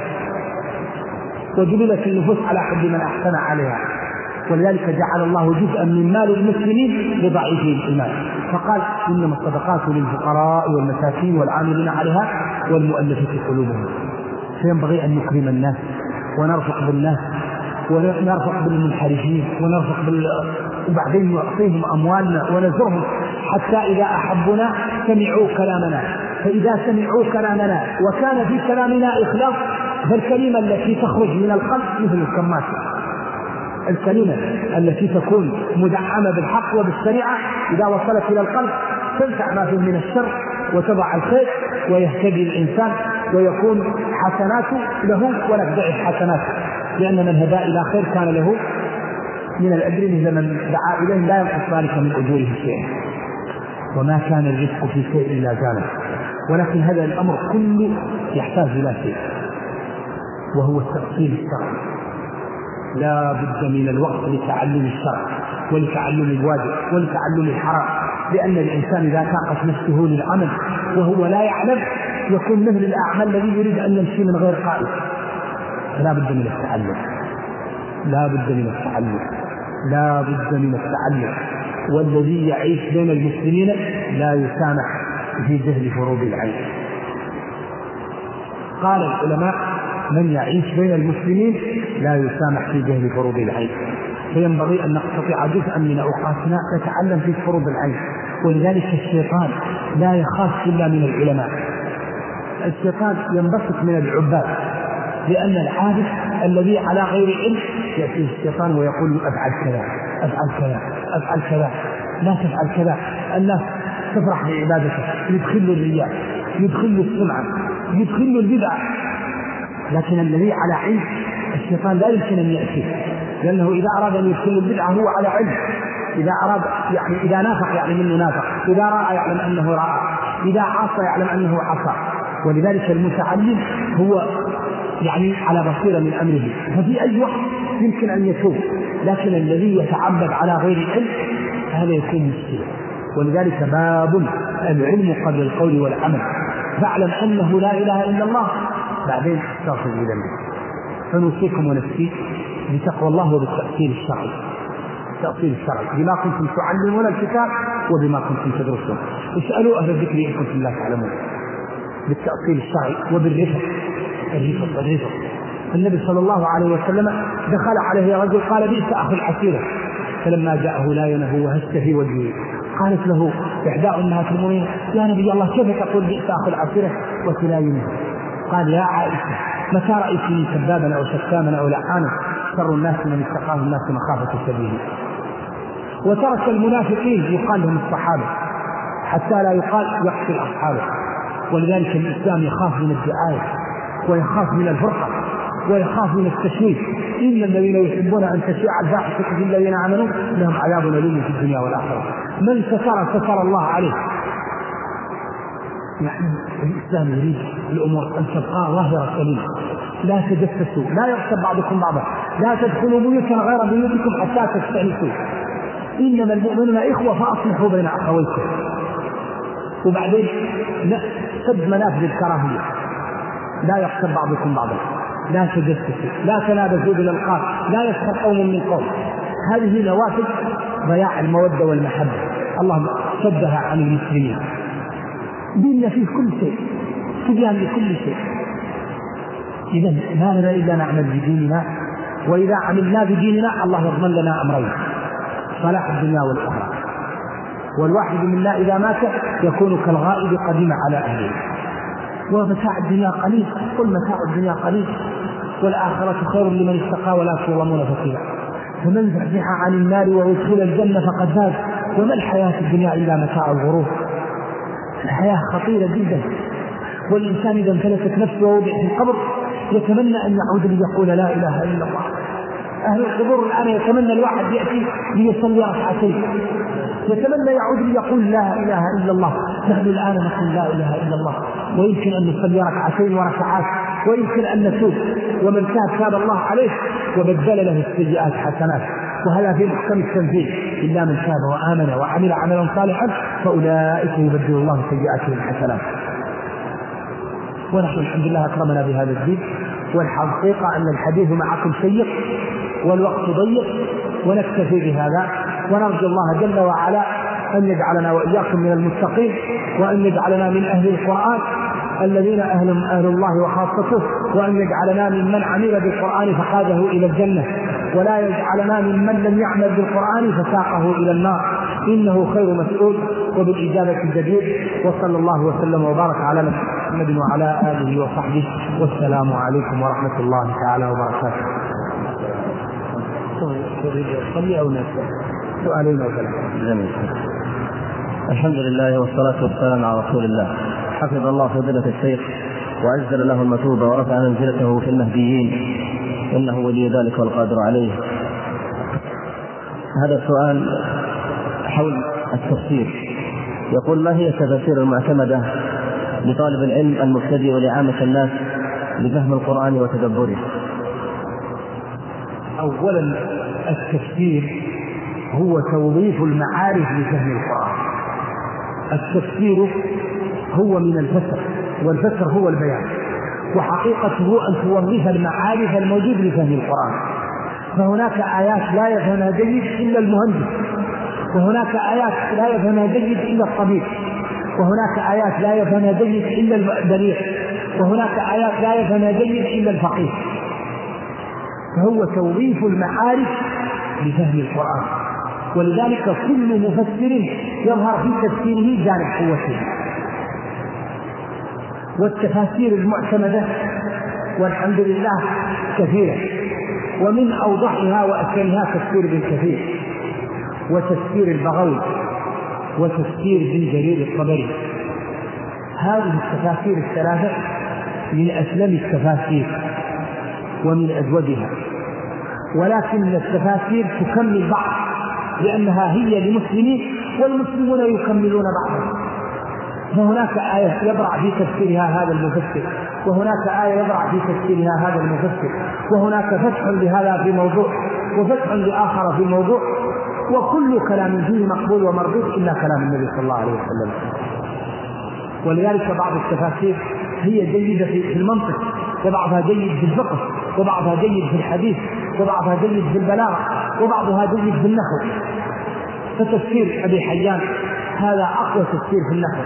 وجبلت النفوس على حب من أحسن عليها. ولذلك جعل الله جزءا من مال المسلمين لضعيفي الإيمان، فقال إنما الصدقات للفقراء والمساكين والعاملين عليها والمؤلفة قلوبهم. فينبغي أن نكرم الناس ونرفق بالناس ونرفق بالمنحرفين ونرفق بال... وبعدين نعطيهم أموالنا ونزرهم حتى إذا أحبنا سمعوا كلامنا. فإذا سمعوا كلامنا وكان في كلامنا إخلاص فالكلمة التي تخرج من القلب مثل الكمات. الكلمة التي تكون مدعمة بالحق وبالشريعة إذا وصلت إلى القلب تنفع ما فيه من الشر وتضع الخير ويهتدي الإنسان ويكون حسناته له ولا تضعف حسناته، لأن من هدى إلى خير كان له من الأجر مثل من دعا إليه لا ينقص ذلك من أجوره شيئا. وما كان الرزق في شيء إلا زانه. ولكن هذا الأمر كله يحتاج إلى شيء وهو التفصيل الشرعي. لا بد من الوقت لتعلم الشرع ولتعلم الواجب ولتعلم الحرام، لأن الإنسان إذا طاقت نفسه للعمل وهو لا يعلم يكون مثل الأعمى الذي يريد أن يمشي من غير قائد. فلا بد من التعلم، لا بد من التعلم، لا بد من التعلم. والذي يعيش بين المسلمين لا يسامح في جهل فروض العين. قال العلماء من يعيش بين المسلمين لا يسامح في جهل فروض العين. فينبغي أن نقتطع جزءا من أوقاتنا نتعلم في فروض العين. ولذلك الشيطان لا يخاف إلا من العلماء. الشيطان ينبسط من العباد، لأن العابد الذي على غير علم يأتي الشيطان ويقول أفعل كذا أفعل كذا أفعل كذا لا تفعل كذا. الناس تفرح بعبادته، يدخل الرياء، يدخل السمعة، يدخل البدعة. لكن الذي على علم الشيطان لا يمكن أن يأتي لأنه إذا أراد أن يدخل البدعة هو على علم، إذا أراد يعني إذا نافق يعلم أنه نافق، إذا رأى يعلم أنه رأى، إذا عصى يعلم أنه عصى. ولذلك المتعلم هو يعني على بصيرة من أمره، ففي أي وقت يمكن أن يتوب، لكن الذي يتعبد على غير العلم هذا يكون مشكلة. ولذلك باب العلم قبل القول والعمل، فاعلم أنه لا إله إلا الله بعدين تستغفر بذنبك. فنوصيكم ونفسي بتقوى الله وبالتأثير الشرعي، التأثير الشرعي بما كنتم تعلمون الكتاب وبما كنتم تدرسون. اسألوا أهل الذكر إن كنتم لا تعلمون، بالتأصيل الشرعي وبالرفق. الرفق الرفق النبي صلى الله عليه وسلم دخل عليه رجل قال بئس أخو العسيرة، فلما جاءه لا ينهو وهش في وجهه قالت له إحدى أمهات المؤمنين يا نبي الله كيف تقول بئس أخو العسيرة وتلاينه؟ قال يا عائشة متى رأيتني كذابا أو شتاما أو لعانا؟ شر الناس من اتقاه الناس مخافة سبيله. وترك المنافقين يقال لهم الصحابة حتى لا يقال يقتل أصحابه. ولذلك الإسلام يخاف من الدعاية ويخاف من الفرقة ويخاف من التشويش. إن الذين يحبون أن تشيع الفاحشة في الذين آمنوا لهم عذاب أليم في الدنيا والآخرة. من ستر ستر الله عليه. يعني الإسلام يريد الأمور أن تبقى ظاهرة سليمة، لا تجسسوا، لا يغتب بعضكم بعضا، لا تدخلوا بيوتا غير بيوتكم حتى تستأنسوا، إنما المؤمنون إخوة فأصلحوا بين أخويكم. وبعدين سد منافذ الكراهية، لا يغتب بعضكم بعضا، لا تجسسوا، لا تنابزوا بالألقاب، لا يسخر قوم من قوم. هذه نوافذ ضياع المودة والمحبة، الله سدها عن المسلمين. ديننا فيه كل شيء، تبيان لكل شيء. إذن ما لنا إلا نعمل بديننا، وإذا عملنا بديننا الله يضمن لنا أمرين: صلاح الدنيا والآخرة. والواحد منا إذا مات يكون كالغائب قديم على أهله. ومتاع الدنيا قليل، قل متاع الدنيا قليل والآخرة خير لمن اتقى ولا تظلمون فتيلا. فمن زحزح عن النار ويدخل الجنة فقد فاز، وما الحياة الدنيا إلا متاع الغرور. الحياة خطيرة جدا، والإنسان إذا انفلتت نفسه ووضع في القبر يتمنى أن يعود ليقول لا إله إلا الله. أهل القبور الآن يتمنى الواحد يأتي ليصلي ركعتين، يتمنى يعود ليقول لا إله إلا الله. نحن الآن نقول لا إله إلا الله، ويمكن أن نصلي ركعتين وركعات، ويمكن أن نتوب، ومن تاب تاب الله عليه وبدل له السيئات حسنات. وهذا في محكم التنزيل: إلا من تاب وآمن وعمل عملا صالحا فأولئك يبدل الله سيئاتهم حسنات. ونحن الحمد لله أكرمنا بهذا الدين. والحقيقة أن الحديث معكم شيق والوقت ضيق، ونكتفي بهذا، ونرجو الله جل وعلا أن يجعلنا وإياكم من المتقين، وأن يجعلنا من أهل القرآن الذين أهلهم أهل الله وخاصته، وأن يجعلنا ممن عمل بالقرآن فقاده إلى الجنة، ولا يجعلنا ممن لم يعمل بالقرآن فساقه إلى النار، إنه خير مسؤول وبالإجابة الجديد. وصلى الله وسلم وبارك على محمد وعلى آله وصحبه، والسلام عليكم ورحمة الله تعالى وبركاته. سؤالين أو ثلاثة. الحمد لله والصلاة والسلام على رسول الله. حفظ الله فضيلة الشيخ وأجزل له المثوبة ورفع منزلته في المهديين، إنه ولي ذلك والقادر عليه. هذا السؤال حول التفسير، يقول: ما هي التفاسير المعتمدة لطالب العلم المبتدئ ولعامة الناس لفهم القرآن وتدبره؟ أولا التفسير هو توظيف المعارف لفهم القرآن. التفسير هو من الفسر، والفسر هو البيان، وحقيقته أن توظف المعارف الموجود لفهم القرآن. فهناك آيات لا يفهمها جيد إلا المهندس، وهناك آيات لا يفهمها جيد إلا الطبيب، وهناك آيات لا يفهمها جيد إلا البليغ، وهناك آيات لا يفهمها جيد إلا الفقيه. فهو توظيف المعارف لفهم القرآن. ولذلك كل مفسر يظهر في تفسيره جانب قوته. والتفاسير المعتمدة والحمد لله كثيرة، ومن أوضحها وأكثرها تفسير ابن كثير، وتفسير البغوي، وتفسير ابن جرير الطبري. هذه التفاسير الثلاثة من أسلم التفاسير ومن أجودها. ولكن التفاسير تكمل بعض، لأنها هي للمسلمين والمسلمون يكملون بعضهم. فهناك آية يبرع في تفسيرها هذا المفسر، وهناك آية يبرع في تفسيرها هذا المفسر، وهناك فتح لهذا في موضوع وفتح لآخر في موضوع، وكل كلام فيه مقبول ومردود إلا كلام النبي صلى الله عليه وسلم. ولذلك بعض التفاسير هي جيدة في المنطق، وبعضها جيد في الفقه، وبعضها جيد في الحديث، وبعضها جيد في البلاغة، وبعضها جيد في النحو. فتفسير أبي حيان هذا أقوى تفسير في النحو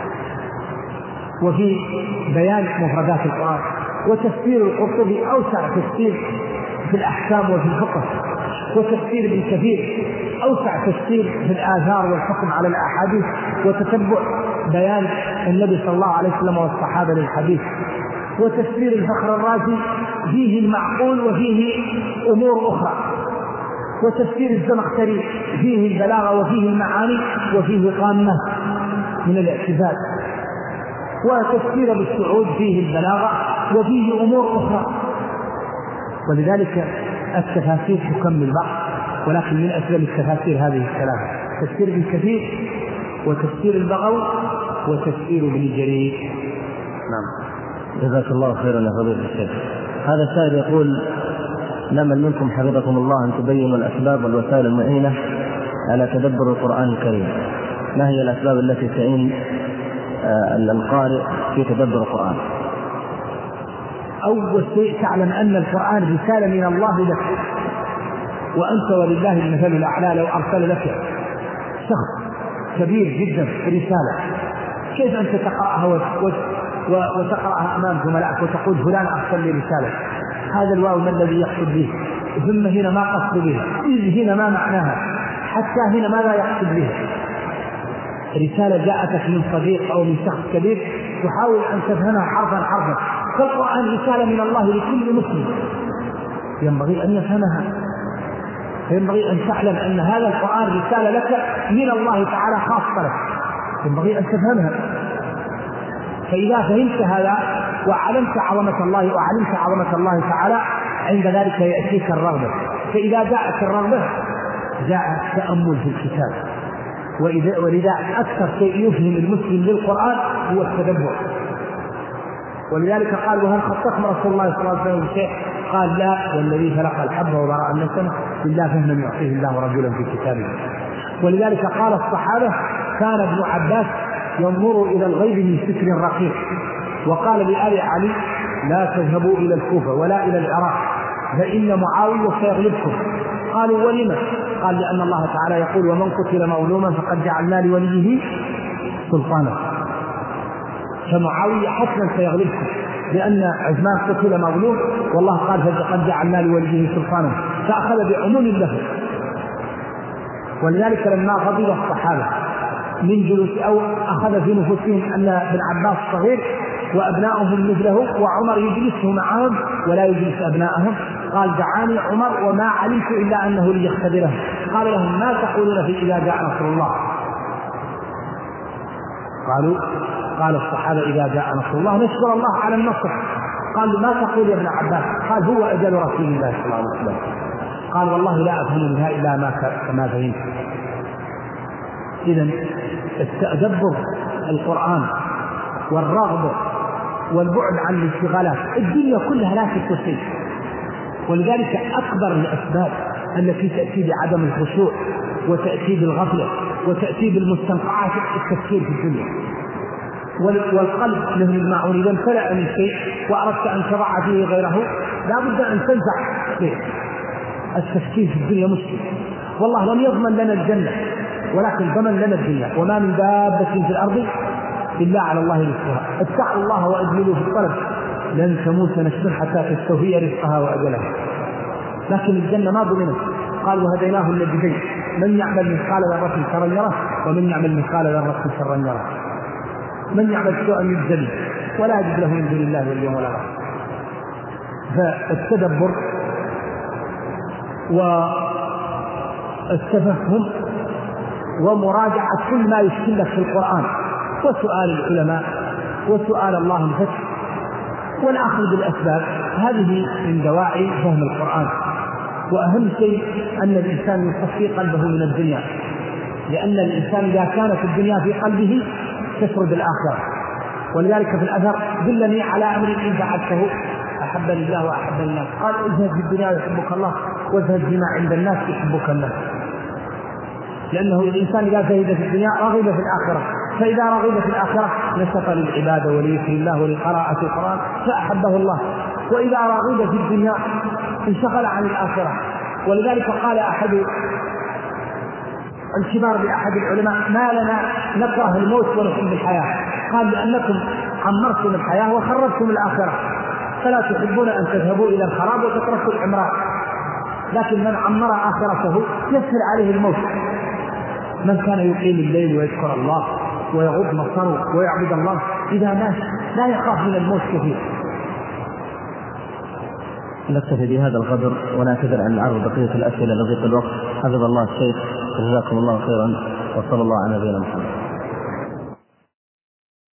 وفي بيان مفردات القرآن، وتفسير القرطبي أوسع تفسير في الأحكام وفي الفقه، وتفسير ابن كثير أوسع تفسير في الآثار والحكم على الأحاديث وتتبع بيان النبي صلى الله عليه وسلم والصحابة للحديث، وتفسير الفخر الرازي فيه المعقول وفيه أمور أخرى، وتفسير الزمخشري فيه البلاغة وفيه المعاني وفيه قامة من الاعتزال، وتفسير ابن سعود فيه البلاغة وفيه أمور أخرى. ولذلك التفاسير تكمل بعض، ولكن من أسباب التفاسير هذه الثلاثة: تفسير ابن كثير، وتفسير البغوي، وتفسير ابن جرير. نعم، جزاك الله خيرا يا فضيلة الشيخ. هذا السائل يقول: نأمل منكم حفظكم الله أن تبينوا الأسباب والوسائل المعينة على تدبر القرآن الكريم. ما هي الأسباب التي تعين القارئ في تدبر القرآن؟ أول شيء تعلم أن القرآن رسالة من الله لك، وأنت ولله المثل الأعلى. لو أرسل لك شخص كبير جدا رسالة، كيف أنت تقرأها وتقرأها أمام زملائك وتقول فلان أرسل لي رسالة؟ هذا الواو ما الذي يقصد به؟ ثم هنا ما قصد به، إذ هنا ما معناها، حتى هنا ماذا يقصد به؟ رسالة جاءتك من صديق أو من شخص كبير تحاول أن تفهمها حرفا حرفا. فالقرآن رسالة من الله لكل مسلم، ينبغي أن يفهمها، ينبغي أن تعلم أن هذا القرآن رسالة لك من الله تعالى خاصة لك، ينبغي أن تفهمها. فإذا فهمت هذا وعلمت عظمة الله وعلمت عظمة الله تعالى، عند ذلك يأتيك الرغبة. فإذا جاءت الرغبة جاء التأمل في الكتاب. ولذا أكثر شيء يفهم المسلم للقرآن هو التدبر. ولذلك قال: وهل خطكم رسول الله صلى الله عليه وسلم شيء؟ قال: لا، والذي خلق الحب وبرأ النسمة إلا فهما يعطيه الله رجلا في كتابه. ولذلك قال الصحابة: كان ابن عباس ينظر إلى الغيب من ستر رقيق. وقال لآل علي: لا تذهبوا إلى الكوفة ولا إلى العراق فإن معاوية سيغلبكم. قالوا: ولما؟ قال: لأن الله تعالى يقول: ومن قتل مظلوما فقد جعلنا لوليه سلطانا. فمعاوية حتما سيغلبكم، لأن عثمان قتل مظلوم والله قال: فقد جعلنا لوليه سلطانا، فأخذ بعموم اللفظ. ولذلك لما غضب الصحابة من جلوس أو أخذ في نفوسهم أن ابن عباس صغير وأبناؤهم مثله وعمر يجلسه معهم ولا يجلس أبناءهم، قال: دعاني عمر وما علمت إلا أنه ليختبره. قال لهم: ما تقولون في إذا جاء نصر الله؟ قالوا قال الصحابة: إذا جاء نصر الله نشكر الله على النصر. قال: ما تقول يا ابن عباس؟ قال: هو أجل رسول الله صلى الله عليه وسلم. قال: والله لا أفهم منها إلا ما كما فهمت. إذن التدبر القرآن والرغبة والبعد عن الانشغالات، الدنيا كلها لا تستطيع. ولذلك أكبر الأسباب التي تأتي بعدم الخشوع وتأتي بالغفلة وتأتي بالمستنقعات التفكير في الدنيا. والقلب له المعون، إذا امتلأ من شيء وأردت أن تضع فيه غيره لا بد أن تنزع فيه. التفكير في الدنيا مشكل. والله لم يضمن لنا الجنة ولكن ضمن لنا الدنيا. وما من دابة في الأرض إلا على الله رزقها. اتقوا الله وأجملوا في الطلب، لن تموت نفس حتى تستوفي رزقها وأجلها. لكن الجنة ما ضمنت. قال: وهديناه النجدين، من يعمل مثقال ذرة خيرا يره ومن يعمل مثقال ذرة شرا يره. من يعمل سوءا يجزى به ولا يجد له من دون الله واليوم الآخر. فالتدبر والتفهم ومراجعة كل ما يشكل لك في القرآن، وسؤال العلماء وسؤال الله الفتح والأخذ بالأسباب، هذه من دواعي فهم القرآن. وأهم شيء أن الإنسان يصفي قلبه من الدنيا، لأن الإنسان إذا كانت الدنيا في قلبه تسرد الآخرة. ولذلك في الأثر دلني على أمر إن فعلته أحبني الله وأحبني الناس، قال اذهب في الدنيا يحبك الله واذهب فيما عند الناس يحبك الناس. لأنه الإنسان إذا زهد في الدنيا رغب في الآخرة، فإذا رغب في الآخرة نشط للعبادة ولذكر الله ولقراءة القرآن فأحبه الله، وإذا رغب في الدنيا انشغل عن الآخرة. ولذلك قال أحد الكبار بأحد العلماء ما لنا نكره الموت ونحب الحياة؟ قال لأنكم عمرتم الحياة وخربتم الآخرة، فلا تحبون أن تذهبوا إلى الخراب وتتركوا العمران، لكن من عمر آخرته يسهل عليه الموت. من كان يقيم الليل ويذكر الله ويغض بصره ويعبد الله إذا مات لا يخاف من الموت كثير. نكتفي بهذا القدر ونعتذر عن عرض بقية الأسئلة لضيق الوقت. حفظ الله الشيخ، جزاكم الله خيرا، وصلى الله على نبينا محمد.